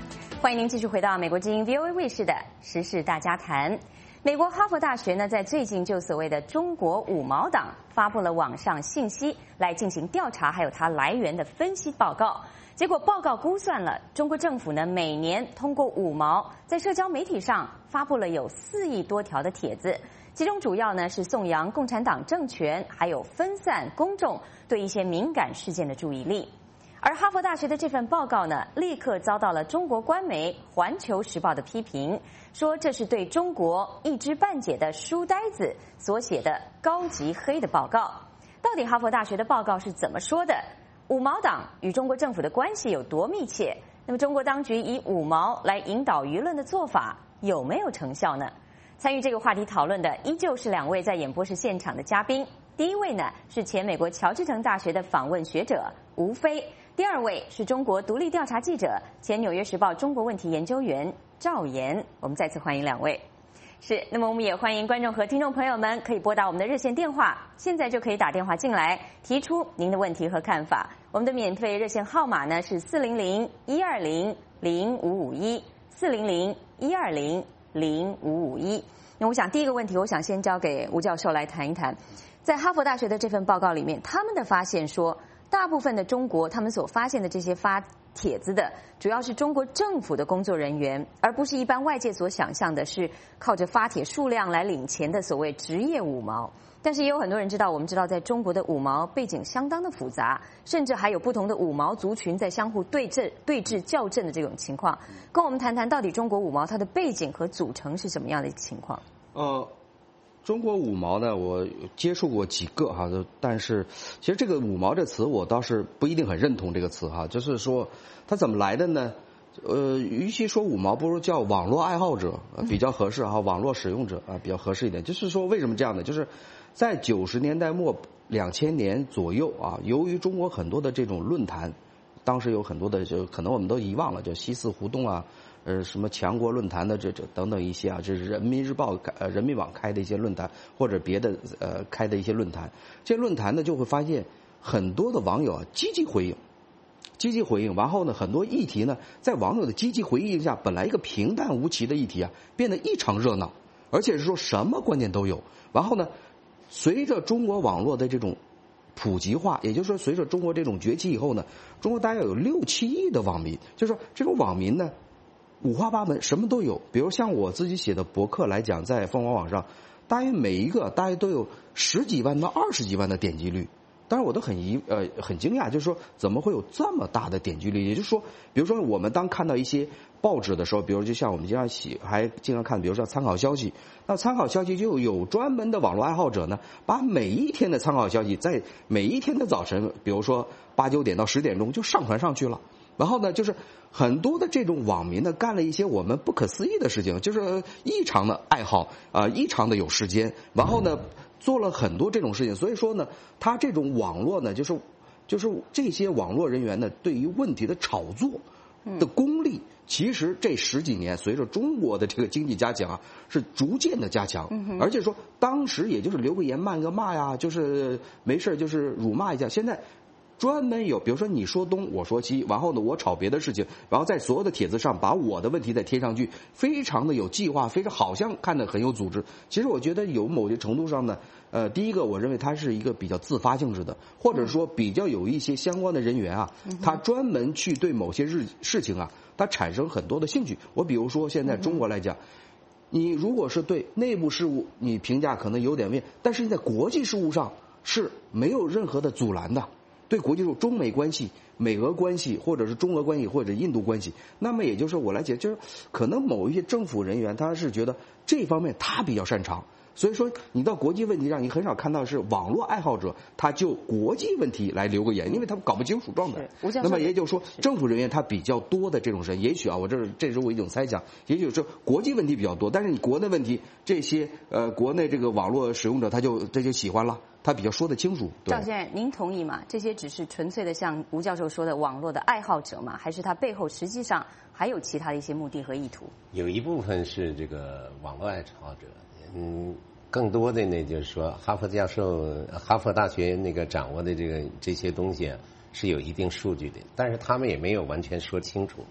欢迎您继续回到美国之音 V O A 卫视的时事大家谈。美国哈佛大学呢，在最近就所谓的中国五毛党发布了网上信息来进行调查，还有它来源的分析报告。结果报告估算了，中国政府呢每年通过五毛在社交媒体上发布了有四亿多条的帖子，其中主要呢是颂扬共产党政权，还有分散公众对一些敏感事件的注意力。而哈佛大学的这份报告呢，立刻遭到了中国官媒《环球时报》的批评，说这是对中国一知半解的书呆子所写的高级黑的报告。到底哈佛大学的报告是怎么说的？五毛党与中国政府的关系有多密切？那么中国当局以五毛来引导舆论的做法有没有成效呢？参与这个话题讨论的依旧是两位在演播室现场的嘉宾。第一位呢是前美国乔治城大学的访问学者吴飞，第二位是中国独立调查记者、前纽约时报中国问题研究员赵岩。我们再次欢迎两位。是，那么我们也欢迎观众和听众朋友们可以拨打我们的热线电话，现在就可以打电话进来提出您的问题和看法。我们的免费热线号码呢是四零零一二零零五五一四零零一二零零五五一。那我想第一个问题，我想先交给吴教授来谈一谈，在哈佛大学的这份报告里面，他们的发现说，大部分的中国他们所发现的这些发帖子的，主要是中国政府的工作人员，而不是一般外界所想象的是靠着发帖数量来领钱的所谓职业五毛。但是也有很多人知道，我们知道在中国的五毛背景相当的复杂，甚至还有不同的五毛族群在相互对阵、对峙、校正的这种情况。跟我们谈谈到底中国五毛它的背景和组成是什么样的情况？ 呃。中国五毛呢，我接触过几个哈，但是其实这个五毛这词我倒是不一定很认同这个词哈，就是说它怎么来的呢？呃，与其说五毛，不如叫网络爱好者比较合适哈，网络使用者啊比较合适一点。就是说为什么这样呢？就是在九十年代末、两千年左右啊，由于中国很多的这种论坛，当时有很多的就可能我们都遗忘了，叫西四胡同啊。呃，什么强国论坛的这这等等一些啊，这是人民日报、呃人民网开的一些论坛，或者别的呃开的一些论坛。这论坛呢，就会发现很多的网友啊积极回应，积极回应。然后呢，很多议题呢，在网友的积极回应下，本来一个平淡无奇的议题啊，变得异常热闹，而且是说什么观点都有。然后呢，随着中国网络的这种普及化，也就是说，随着中国这种崛起以后呢，中国大概有六七亿的网民，就是说这种网民呢。五花八门，什么都有。比如像我自己写的博客来讲，在凤凰网上，大约每一个大约都有十几万到二十几万的点击率。当然我都很疑呃很惊讶，就是说怎么会有这么大的点击率？也就是说，比如说我们当看到一些报纸的时候，比如就像我们经常写，还经常看，比如说参考消息，那参考消息就有专门的网络爱好者呢，把每一天的参考消息在每一天的早晨，比如说八九点到十点钟就上传上去了。然后呢，就是很多的这种网民呢，干了一些我们不可思议的事情，就是异常的爱好啊、呃，异常的有时间，然后呢，做了很多这种事情。所以说呢，他这种网络呢，就是就是这些网络人员呢，对于问题的炒作的功力，其实这十几年随着中国的这个经济加强啊，是逐渐的加强。而且说当时也就是留个言、骂个骂呀，就是没事就是辱骂一下。现在。专门有，比如说你说东，我说西，然后呢，我炒别的事情，然后在所有的帖子上把我的问题再贴上去，非常的有计划，非常好像看着很有组织。其实我觉得有某些程度上呢，呃，第一个我认为它是一个比较自发性质的，或者说比较有一些相关的人员啊，他专门去对某些事事情啊，他产生很多的兴趣。我比如说现在中国来讲。你如果是对内部事务你评价可能有点问，但是在国际事务上是没有任何的阻拦的。对国际事务，中美关系、美俄关系，或者是中俄关系，或者印度关系，那么也就是我来解，就是可能某一些政府人员他是觉得这方面他比较擅长，所以说你到国际问题上，你很少看到是网络爱好者他就国际问题来留个言，因为他们搞不清楚状态。那么也就是说，政府人员他比较多的这种人，也许啊，我这是这是我一种猜想，也许是国际问题比较多，但是你国内问题这些呃国内这个网络使用者他就这就喜欢了。他比较说得清楚。 赵先生，您同意吗？这些只是纯粹的像吴教授说的网络的爱好者吗？还是他背后实际上还有其他的一些目的和意图？ 有一部分是这个网络爱好者，嗯，更多的呢就是说，哈佛教授、哈佛大学那个掌握的这个这些东西啊，是有一定数据的，但是他们也没有完全说清楚。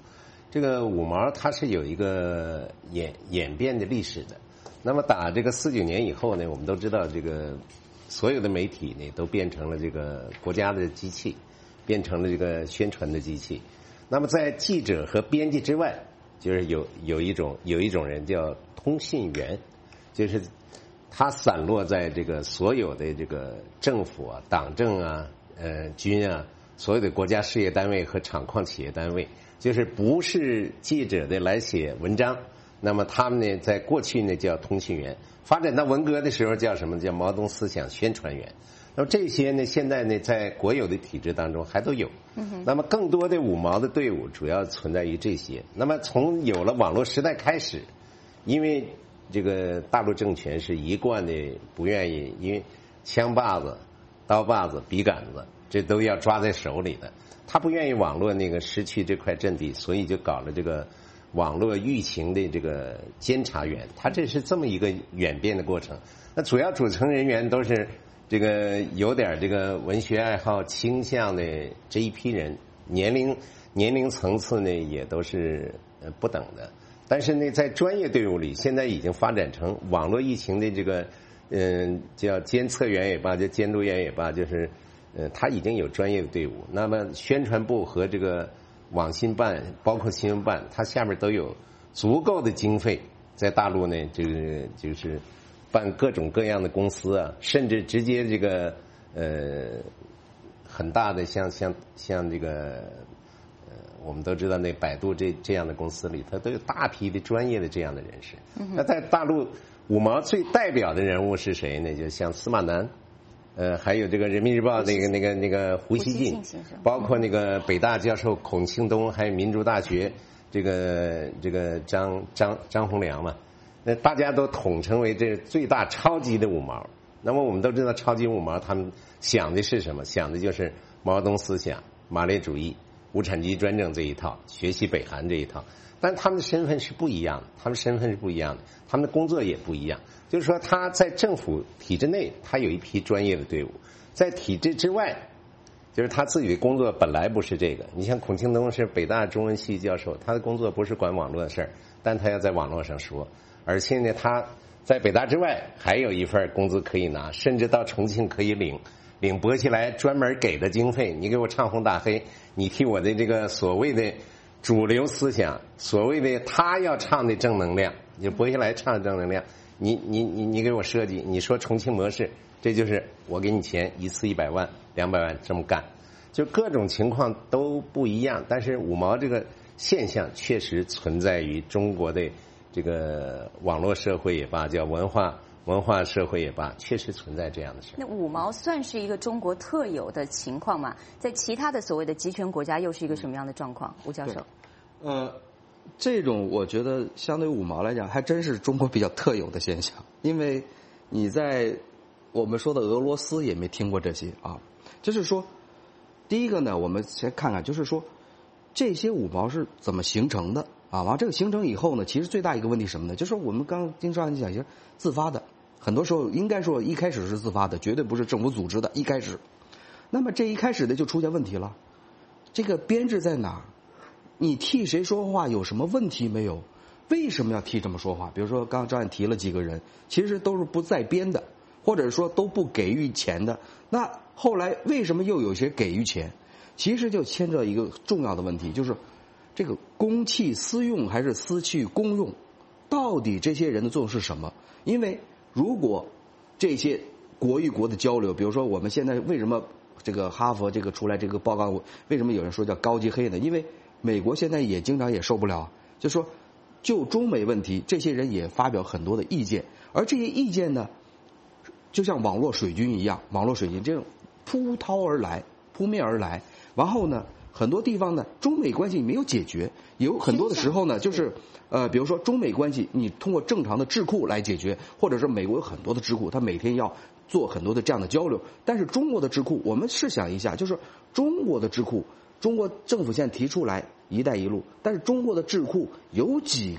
这个五毛它是有一个演演变的历史的。那么打这个四九年以后呢，我们都知道这个所有的媒体呢都变成了这个国家的机器，变成了这个宣传的机器。那么在记者和编辑之外，就是有有一种有一种人叫通信员，就是他散落在这个所有的这个政府啊、党政啊、呃军啊，所有的国家事业单位和厂矿企业单位，就是不是记者的来写文章。那么他们呢，在过去呢叫通信员，发展到文革的时候叫什么？叫毛泽东思想宣传员。那么这些呢，现在呢，在国有的体制当中还都有。嗯、那么更多的五毛的队伍主要存在于这些。那么从有了网络时代开始，因为这个大陆政权是一贯的不愿意，因为枪把子、刀把子、笔杆子，这都要抓在手里的。他不愿意网络那个失去这块阵地，所以就搞了这个网络舆情的这个监察员。他这是这么一个演变的过程。那主要组成人员都是这个有点这个文学爱好倾向的这一批人，年龄年龄层次呢也都是呃不等的。但是呢，在专业队伍里，现在已经发展成网络疫情的这个，嗯、呃，叫监测员也罢，叫监督员也罢，就是，呃，他已经有专业的队伍。那么宣传部和这个网信办，包括新闻办，它下面都有足够的经费，在大陆呢，这个就是办各种各样的公司啊，甚至直接这个呃很大的像像像这个。我们都知道，那百度这这样的公司里，它都有大批的专业的这样的人士。嗯、那在大陆，五毛最代表的人物是谁呢？就像司马南，呃，还有这个人民日报那个那个那个胡锡进，包括那个北大教授孔庆东，还有民族大学这个这个张张张宏良嘛，那大家都统称为这最大超级的五毛。那么我们都知道，超级五毛他们想的是什么？想的就是毛泽东思想、马列主义。无产阶级专政这一套，学习北韩这一套，但他们的身份是不一样的，他们身份是不一样的，他们的工作也不一样。就是说，他在政府体制内，他有一批专业的队伍；在体制之外，就是他自己的工作本来不是这个。你像孔庆东是北大中文系教授，他的工作不是管网络的事儿，但他要在网络上说。而且呢，他在北大之外还有一份工资可以拿，甚至到重庆可以领。领博起来专门给的经费，你给我唱红打黑，你替我的这个所谓的主流思想，所谓的他要唱的正能量，你博起来唱正能量，你你你你给我设计，你说重庆模式，这就是我给你钱，一次一百万、两百万这么干，就各种情况都不一样。但是五毛这个现象确实存在于中国的这个网络社会也罢，叫文化。文化社会也罢，确实存在这样的事。 那五毛算是一个中国特有的情况吗？在其他的所谓的集权国家，又是一个什么样的状况？吴教授， 呃，这种我觉得相对五毛来讲，还真是中国比较特有的现象。因为你在我们说的俄罗斯也没听过这些啊。就是说，第一个呢，我们先看看，就是说这些五毛是怎么形成的啊？完这个形成以后呢，其实最大一个问题是什么呢？就是我们刚刚经常讲一些自发的。很多时候应该说一开始是自发的，绝对不是政府组织的。一开始，那么这一开始的就出现问题了。这个编制在哪儿？你替谁说话有什么问题没有？为什么要替这么说话？比如说刚刚张燕提了几个人，其实都是不在编的，或者说都不给予钱的。那后来为什么又有些给予钱？其实就牵扯一个重要的问题，就是这个公器私用还是私器公用？到底这些人的作用是什么？因为如果这些国与国的交流，比如说我们现在为什么这个哈佛这个出来这个报告，为什么有人说叫高级黑呢？因为美国现在也经常也受不了，就说就中美问题，这些人也发表很多的意见，而这些意见呢，就像网络水军一样，网络水军这种扑涛而来，扑面而来，然后呢，很多地方呢，中美关系没有解决，有很多的时候呢，就是呃，比如说中美关系，你通过正常的智库来解决，或者是美国有很多的智库，它每天要做很多的这样的交流。但是中国的智库，我们试想一下，就是中国的智库，中国政府现在提出来“一带一路”，但是中国的智库有几个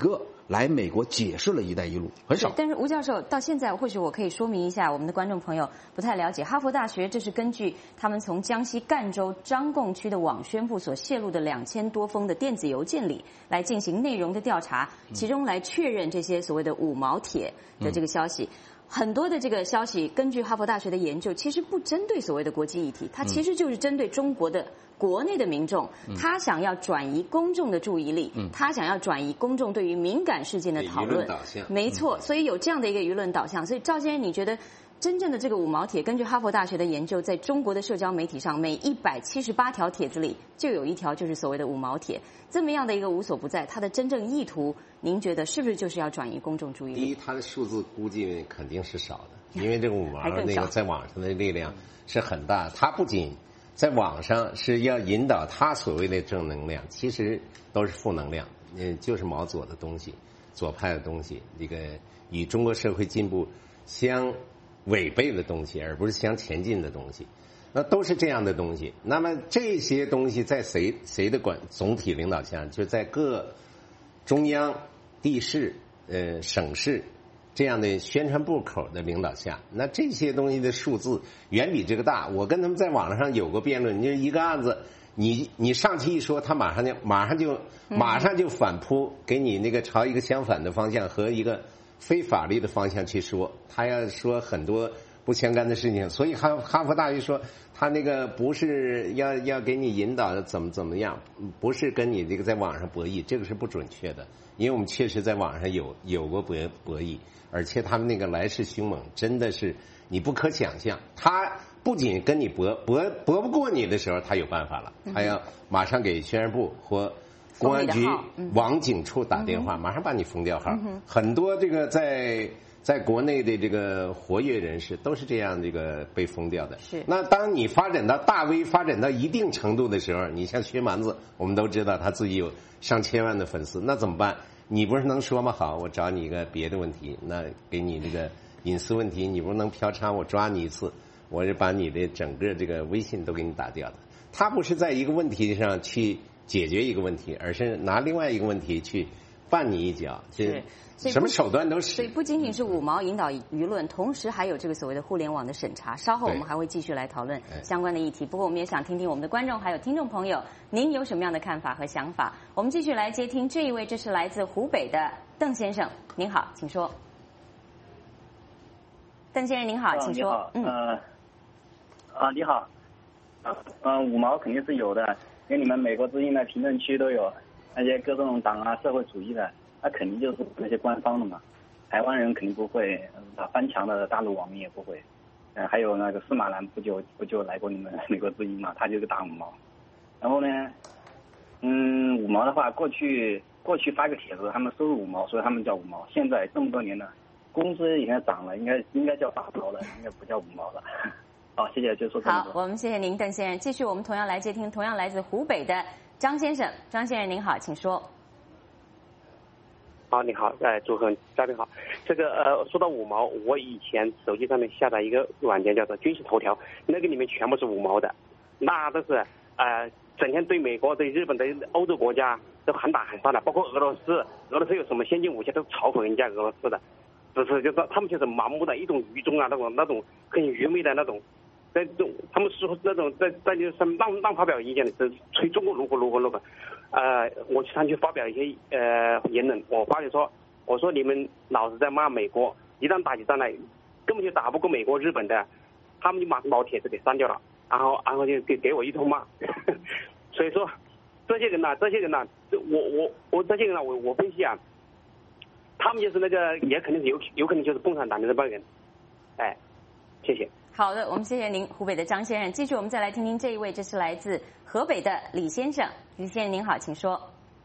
来美国解释了一带一路，很少。 但是吴教授到现在，或许我可以说明一下，我们的观众朋友不太了解，哈佛大学这是根据他们从江西赣州张贡区的网宣部所泄露的两千多封的电子邮件里来进行内容的调查，其中来确认这些所谓的五毛帖的这个消息。嗯很多的这个消息，根据哈佛大学的研究，其实不针对所谓的国际议题，它其实就是针对中国的国内的民众，他想要转移公众的注意力，他想要转移公众对于敏感事件的讨论，没错，所以有这样的一个舆论导向。所以赵先生，你觉得真正的这个五毛帖，根据哈佛大学的研究，在中国的社交媒体上，每一百七十八条帖子里就有一条就是所谓的五毛帖，这么样的一个无所不在，它的真正意图，您觉得是不是就是要转移公众注意力？ 第一，它的数字估计肯定是少的，因为这个五毛那个在网上的力量是很大，它不仅在网上是要引导它所谓的正能量，其实都是负能量，嗯，就是毛左的东西，左派的东西，这个与中国社会进步相违背的东西，而不是相前进的东西，那都是这样的东西。那么这些东西在谁谁的管总体领导下，就在各中央、地市、呃省市这样的宣传部口的领导下，那这些东西的数字远比这个大。我跟他们在网上有过辩论，你就一个案子，你你上去一说，他马上就马上就马上就反扑，给你那个朝一个相反的方向和一个非法律的方向去说，他要说很多不相干的事情，所以哈哈佛大学说他那个不是要要给你引导怎么怎么样，不是跟你这个在网上博弈，这个是不准确的，因为我们确实在网上有有过博博弈，而且他们那个来势凶猛，真的是你不可想象。他不仅跟你博博博不过你的时候，他有办法了，他要马上给宣传部或公安局网警处打电话，马上把你封掉号。很多这个在在国内的这个活跃人士都是这样，这个被封掉的。是。那当你发展到大 V 发展到一定程度的时候，你像薛蛮子，我们都知道他自己有上千万的粉丝，那怎么办？你不是能说吗？好，我找你一个别的问题，那给你这个隐私问题，你不是能嫖娼，我抓你一次，我是把你的整个这个微信都给你打掉的。他不是在一个问题上去解决一个问题，而是拿另外一个问题去绊你一脚，是什么手段都是。 所以不仅仅是五毛引导舆论，同时还有这个所谓的互联网的审查。稍后我们还会继续来讨论相关的议题。不过我们也想听听我们的观众还有听众朋友，您有什么样的看法和想法？我们继续来接听这一位，这是来自湖北的邓先生，您好，请说。邓先生您好，请说。 嗯。呃，啊，你好。嗯、呃，五毛肯定是有的，因为你们美国之音的评论区都有那些各种党啊、社会主义的，那肯定就是那些官方的嘛。台湾人肯定不会，打翻墙的大陆网民也不会。呃，还有那个司马南不就不就来过你们美国之音嘛？他就是打五毛。然后呢，嗯，五毛的话，过去过去发个帖子，他们收入五毛，所以他们叫五毛。现在这么多年了，工资应该涨了，应该应该叫八毛了，应该不叫五毛了。好，谢谢，就说这么多。 好，我们谢谢您，邓先生。继续，我们同样来接听同样来自湖北的张先生。张先生您好，请说。 好，你好，哎，主持人嘉宾好。这个呃，说到五毛，我以前手机上面下载一个软件叫做军事头条，那个里面全部是五毛的，那都是呃，整天对美国、对日本、对欧洲国家都喊打喊杀的，包括俄罗斯，俄罗斯有什么先进武器都嘲讽人家俄罗斯的，只是就是他们就是盲目的一种愚忠啊，那种那种很愚昧的那种。在中，他们说那种在在就是乱乱发表意见的，是吹中国如何如何如何。呃，我经常去发表一些呃言论，我发现说，我说你们老是在骂美国，一旦打起仗来，根本就打不过美国、日本的，他们就马上把我帖子给删掉了，然后然后就给给我一通骂。所以说，这些人呐、啊，这些人呐、啊，我我我这些人啊，我我分析啊，他们就是那个也肯定是有有可能就是共产党的这帮人，哎，谢谢。 好的，我们谢谢您，湖北的张先生。继续，我们再来听听这一位，这是来自河北的李先生。李先生您好，请说。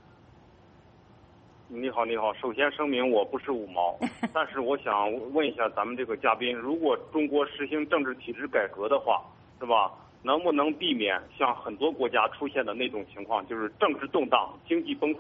你好，你好。首先声明我不是五毛，但是我想问一下咱们这个嘉宾，如果中国实行政治体制改革的话，是吧？能不能避免像很多国家出现的那种情况，就是政治动荡、经济崩溃，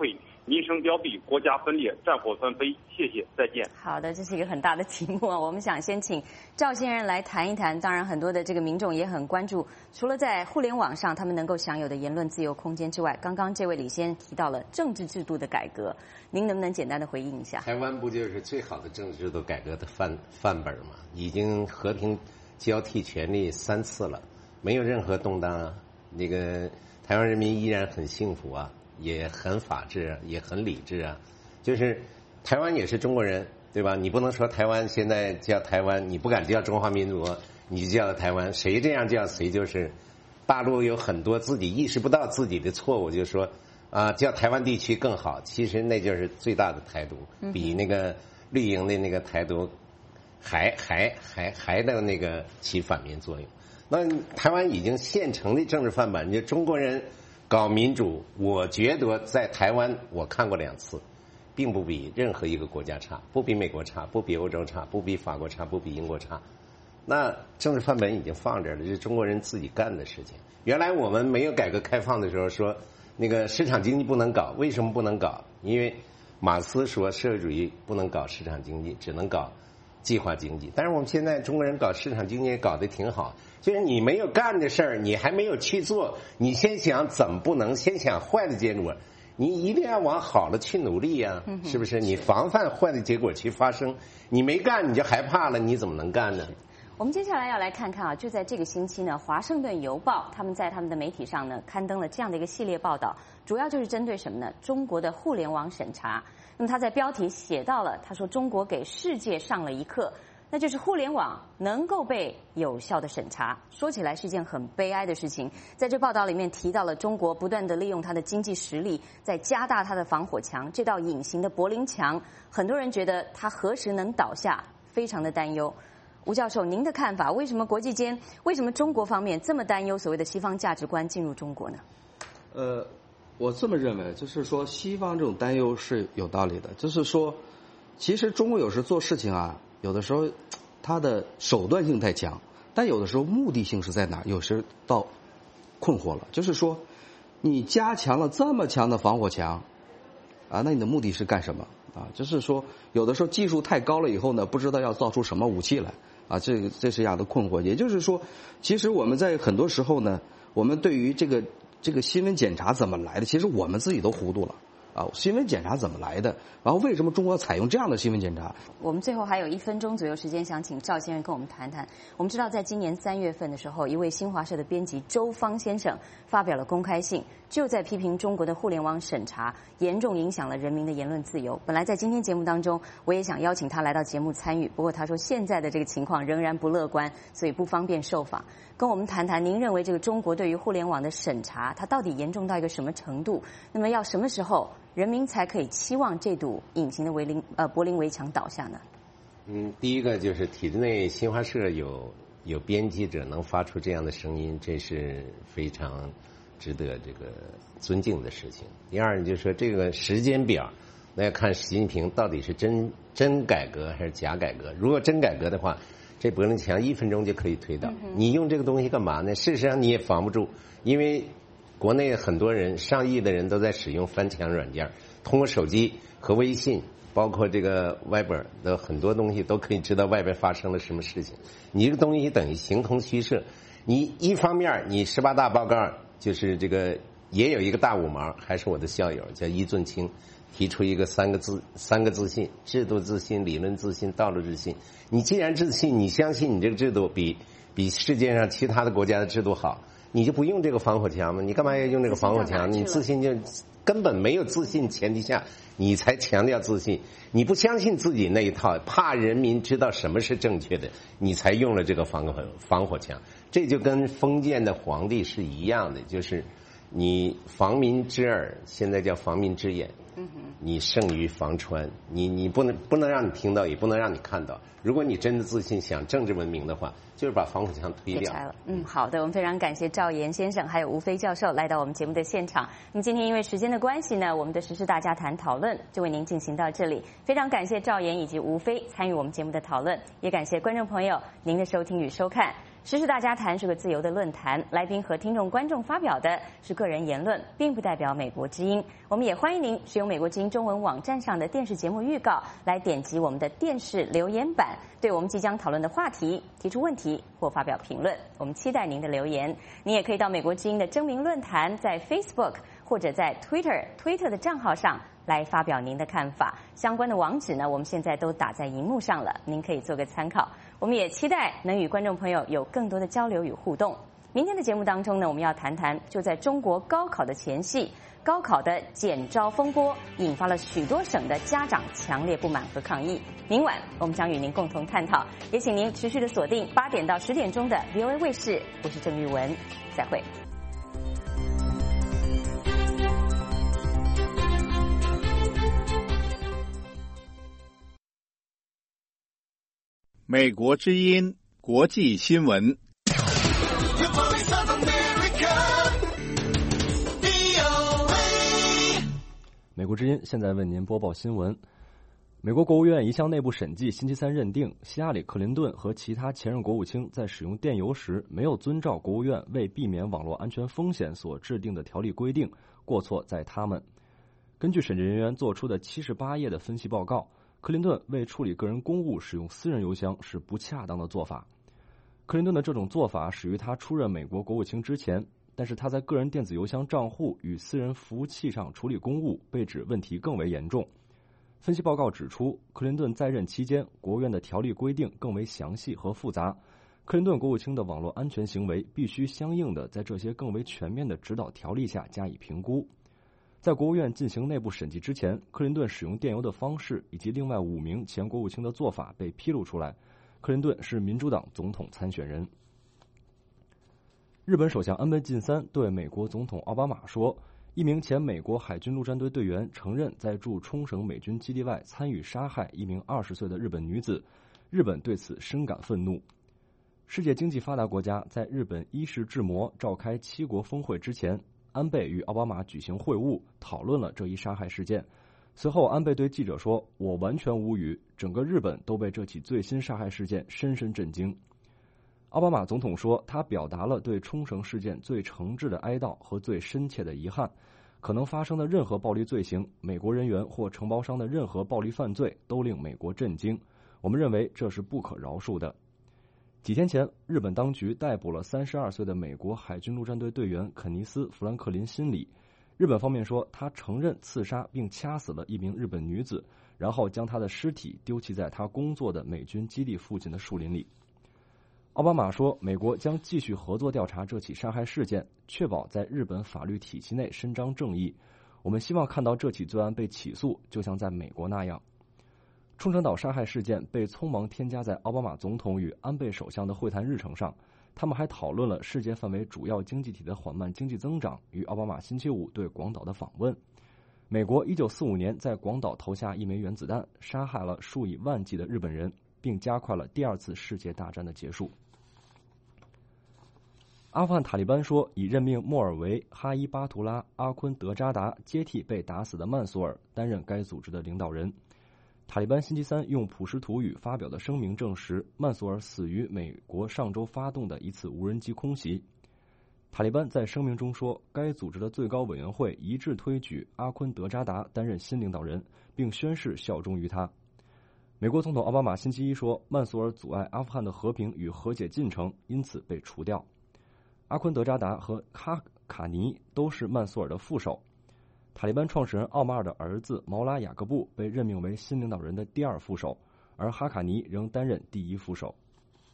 民生凋敝，国家分裂，战火纷飞。谢谢，再见。 好的，这是一个很大的题目啊，我们想先请赵先生来谈一谈。当然，很多的这个民众也很关注，除了在互联网上他们能够享有的言论自由空间之外，刚刚这位李先生提到了政治制度的改革，您能不能简单的回应一下？ 台湾不就是最好的政治制度改革的范范本吗？已经和平交替权力三次了，没有任何动荡啊。那个台湾人民依然很幸福啊，也很法治啊，也很理智啊。就是台湾也是中国人，对吧？你不能说台湾现在叫台湾，你不敢叫中华民族，你就叫台湾，谁这样叫谁就是。大陆有很多自己意识不到自己的错误，就说啊叫台湾地区更好，其实那就是最大的台独，比那个绿营的那个台独还还还还的那个起反面作用。那台湾已经现成的政治范本，就中国人搞民主，我觉得在台湾我看过两次，并不比任何一个国家差，不比美国差，不比欧洲差，不比法国差，不比英国差。那政治范本已经放这儿了，这是中国人自己干的事情。原来我们没有改革开放的时候说，那个市场经济不能搞，为什么不能搞？因为马克思说社会主义不能搞市场经济，只能搞计划经济。但是我们现在中国人搞市场经济也搞得挺好，就是你没有干的事儿，你还没有去做，你先想怎么不能，先想坏的结果，你一定要往好了去努力呀、啊，是不是？你防范坏的结果去发生，你没干你就害怕了，你怎么能干呢？ 我们接下来要来看看啊，就在这个星期呢，《华盛顿邮报》他们在他们的媒体上呢刊登了这样的一个系列报道，主要就是针对什么呢？中国的互联网审查。那么他在标题写到了，他说中国给世界上了一课，那就是互联网能够被有效的审查。说起来是一件很悲哀的事情。在这报道里面提到了中国不断的利用它的经济实力，在加大它的防火墙，这道隐形的柏林墙，很多人觉得它何时能倒下，非常的担忧。吴教授，您的看法，为什么国际间，为什么中国方面这么担忧所谓的西方价值观进入中国呢？ 呃，我这么认为，就是说西方这种担忧是有道理的，就是说，其实中国有时做事情啊，有的时候它的手段性太强，但有的时候目的性是在哪？有时到困惑了，就是说，你加强了这么强的防火墙，啊，那你的目的是干什么？啊，就是说，有的时候技术太高了以后呢，不知道要造出什么武器来。啊，这个这是这样的困惑。也就是说，其实我们在很多时候呢，我们对于这个这个新闻检查怎么来的，其实我们自己都糊涂了。啊，新闻检查怎么来的？然后为什么中国采用这样的新闻检查？ 我们最后还有一分钟左右时间，想请赵先生跟我们谈谈。我们知道，在今年三月份的时候，一位新华社的编辑周芳先生发表了公开信，就在批评中国的互联网审查严重影响了人民的言论自由。本来在今天节目当中，我也想邀请他来到节目参与，不过他说现在的这个情况仍然不乐观，所以不方便受访。跟我们谈谈，您认为这个中国对于互联网的审查，它到底严重到一个什么程度？那么要什么时候人民才可以期望这堵隐形的围林呃柏林围墙倒下呢？ 嗯，第一个就是体制内新华社有有编辑者能发出这样的声音，这是非常值得这个尊敬的事情。第二，就是说这个时间表，那要看习近平到底是真真改革还是假改革。如果真改革的话，这柏林墙一分钟就可以推倒。你用这个东西干嘛呢？事实上你也防不住，因为国内很多人，上亿的人都在使用翻墙软件，通过手机和微信，包括这个外边的很多东西都可以知道外边发生了什么事情。你这个东西等于形同虚设。你一方面你十八大报告就是这个也有一个大五毛，还是我的校友叫易俊清，提出一个三个字三个自信：制度自信、理论自信、道路自信。你既然自信，你相信你这个制度比比世界上其他的国家的制度好，你就不用这个防火墙吗？你干嘛要用这个防火墙？你自信就根本没有自信前提下，你才强调自信。你不相信自己那一套，怕人民知道什么是正确的，你才用了这个防火防火墙。这就跟封建的皇帝是一样的，就是你防民之耳，现在叫防民之眼。你胜于防川，你你不能不能让你听到，也不能让你看到。如果你真的自信想政治文明的话，就是把防火墙推掉。 拆了。嗯，好的，我们非常感谢赵岩先生还有吴飞教授来到我们节目的现场。那么今天因为时间的关系呢，我们的时事大家谈讨论就为您进行到这里。非常感谢赵岩以及吴飞参与我们节目的讨论，也感谢观众朋友您的收听与收看。 时事大家谈是个自由的论坛，来宾和听众观众发表的是个人言论，并不代表美国之音。我们也欢迎您使用美国之音中文网站上的电视节目预告来点击我们的电视留言板，对我们即将讨论的话题提出问题或发表评论。我们期待您的留言。您也可以到美国之音的征名论坛，在 Facebook 或者在 Twitter Twitter 的账号上来发表您的看法。相关的网址呢，我们现在都打在荧幕上了，您可以做个参考。我们也期待能与观众朋友有更多的交流与互动。明天的节目当中呢，我们要谈谈就在中国高考的前夕，高考的简招风波引发了许多省的家长强烈不满和抗议。明晚我们将与您共同探讨，也请您持续的锁定八点到十点钟的 V O A 卫视，我是郑玉文，再会。 美国之音国际新闻。 美国之音现在为您播报新闻。美国国务院一项内部审计星期三认定，希拉里·克林顿和其他前任国务卿在使用电邮时没有遵照国务院为避免网络安全风险所制定的条例规定，过错在他们。根据审计人员做出的七十八页的分析报告，克林顿为处理个人公务使用私人邮箱是不恰当的做法。克林顿的这种做法始于他出任美国国务卿之前，但是他在个人电子邮箱账户与私人服务器上处理公务，被指问题更为严重。分析报告指出，克林顿在任期间，国务院的条例规定更为详细和复杂，克林顿国务卿的网络安全行为必须相应的在这些更为全面的指导条例下加以评估。在国务院进行内部审计之前，克林顿使用电邮的方式以及另外五名前国务卿的做法被披露出来。克林顿是民主党总统参选人。日本首相安倍晋三对美国总统奥巴马说，一名前美国海军陆战队队员承认在驻冲绳美军基地外参与杀害一名二十岁的日本女子，日本对此深感愤怒。世界经济发达国家在日本伊势志摩召开七国峰会之前，安倍与奥巴马举行会晤，讨论了这一杀害事件。随后，安倍对记者说：“我完全无语，整个日本都被这起最新杀害事件深深震惊。”奥巴马总统说，他表达了对冲绳事件最诚挚的哀悼和最深切的遗憾。可能发生的任何暴力罪行，美国人员或承包商的任何暴力犯罪，都令美国震惊。我们认为这是不可饶恕的。几天前，日本当局逮捕了三十二岁的美国海军陆战队队员肯尼斯·富兰克林·辛里。日本方面说，他承认刺杀并掐死了一名日本女子，然后将她的尸体丢弃在他工作的美军基地附近的树林里。奥巴马说，美国将继续合作调查这起杀害事件，确保在日本法律体系内伸张正义。我们希望看到这起罪案被起诉，就像在美国那样。冲绳岛杀害事件被匆忙添加在奥巴马总统与安倍首相的会谈日程上，他们还讨论了世界范围主要经济体的缓慢经济增长与奥巴马星期五对广岛的访问。美国一九四五年在广岛投下一枚原子弹，杀害了数以万计的日本人，并加快了第二次世界大战的结束。阿富汗塔利班说，已任命莫尔维·哈伊巴图拉·阿昆德扎达接替被打死的曼索尔担任该组织的领导人。塔利班星期三用普什图语发表的声明证实，曼索尔死于美国上周发动的一次无人机空袭。塔利班在声明中说，该组织的最高委员会一致推举阿昆德扎达担任新领导人，并宣誓效忠于他。美国总统奥巴马星期一说，曼索尔阻碍阿富汗的和平与和解进程，因此被除掉。阿昆德扎达和哈卡尼都是曼索尔的副手。塔利班创始人奥马尔的儿子毛拉雅各布被任命为新领导人的第二副手，而哈卡尼仍担任第一副手。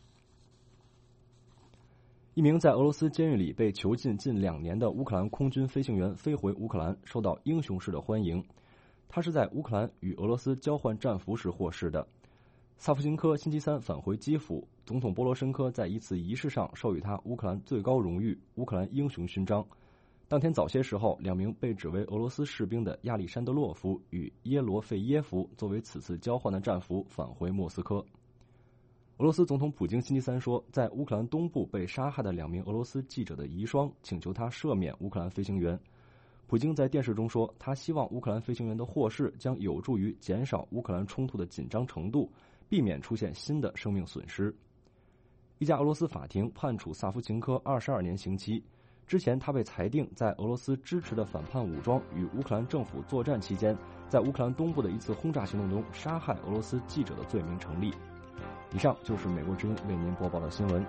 一名在俄罗斯监狱里被囚禁近两年的乌克兰空军飞行员飞回乌克兰，受到英雄式的欢迎。他是在乌克兰与俄罗斯交换战俘时获释的。萨夫辛科星期三返回基辅，总统波罗申科在一次仪式上授予他乌克兰最高荣誉乌克兰英雄勋章。当天早些时候，两名被指为俄罗斯士兵的亚历山德洛夫与耶罗费耶夫作为此次交换的战俘返回莫斯科。俄罗斯总统普京星期三说，在乌克兰东部被杀害的两名俄罗斯记者的遗孀请求他赦免乌克兰飞行员。普京在电视中说，他希望乌克兰飞行员的获释将有助于减少乌克兰冲突的紧张程度，避免出现新的生命损失。 一家俄罗斯法庭判处萨夫琴科二十二年刑期。之前他被裁定在俄罗斯支持的反叛武装与乌克兰政府作战期间，在乌克兰东部的一次轰炸行动中杀害俄罗斯记者的罪名成立。以上就是美国之音为您播报的新闻。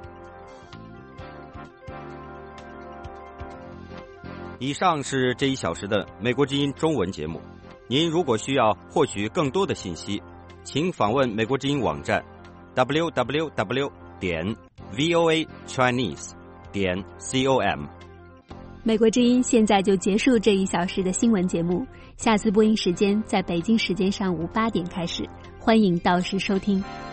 以上是这一小时的美国之音中文节目。您如果需要获取更多的信息，请访问美国之音网站 double-u double-u double-u 点 v o a chinese 点 com。 美国之音现在就结束这一小时的新闻节目，下次播音时间在北京时间上午八点开始，欢迎到时收听。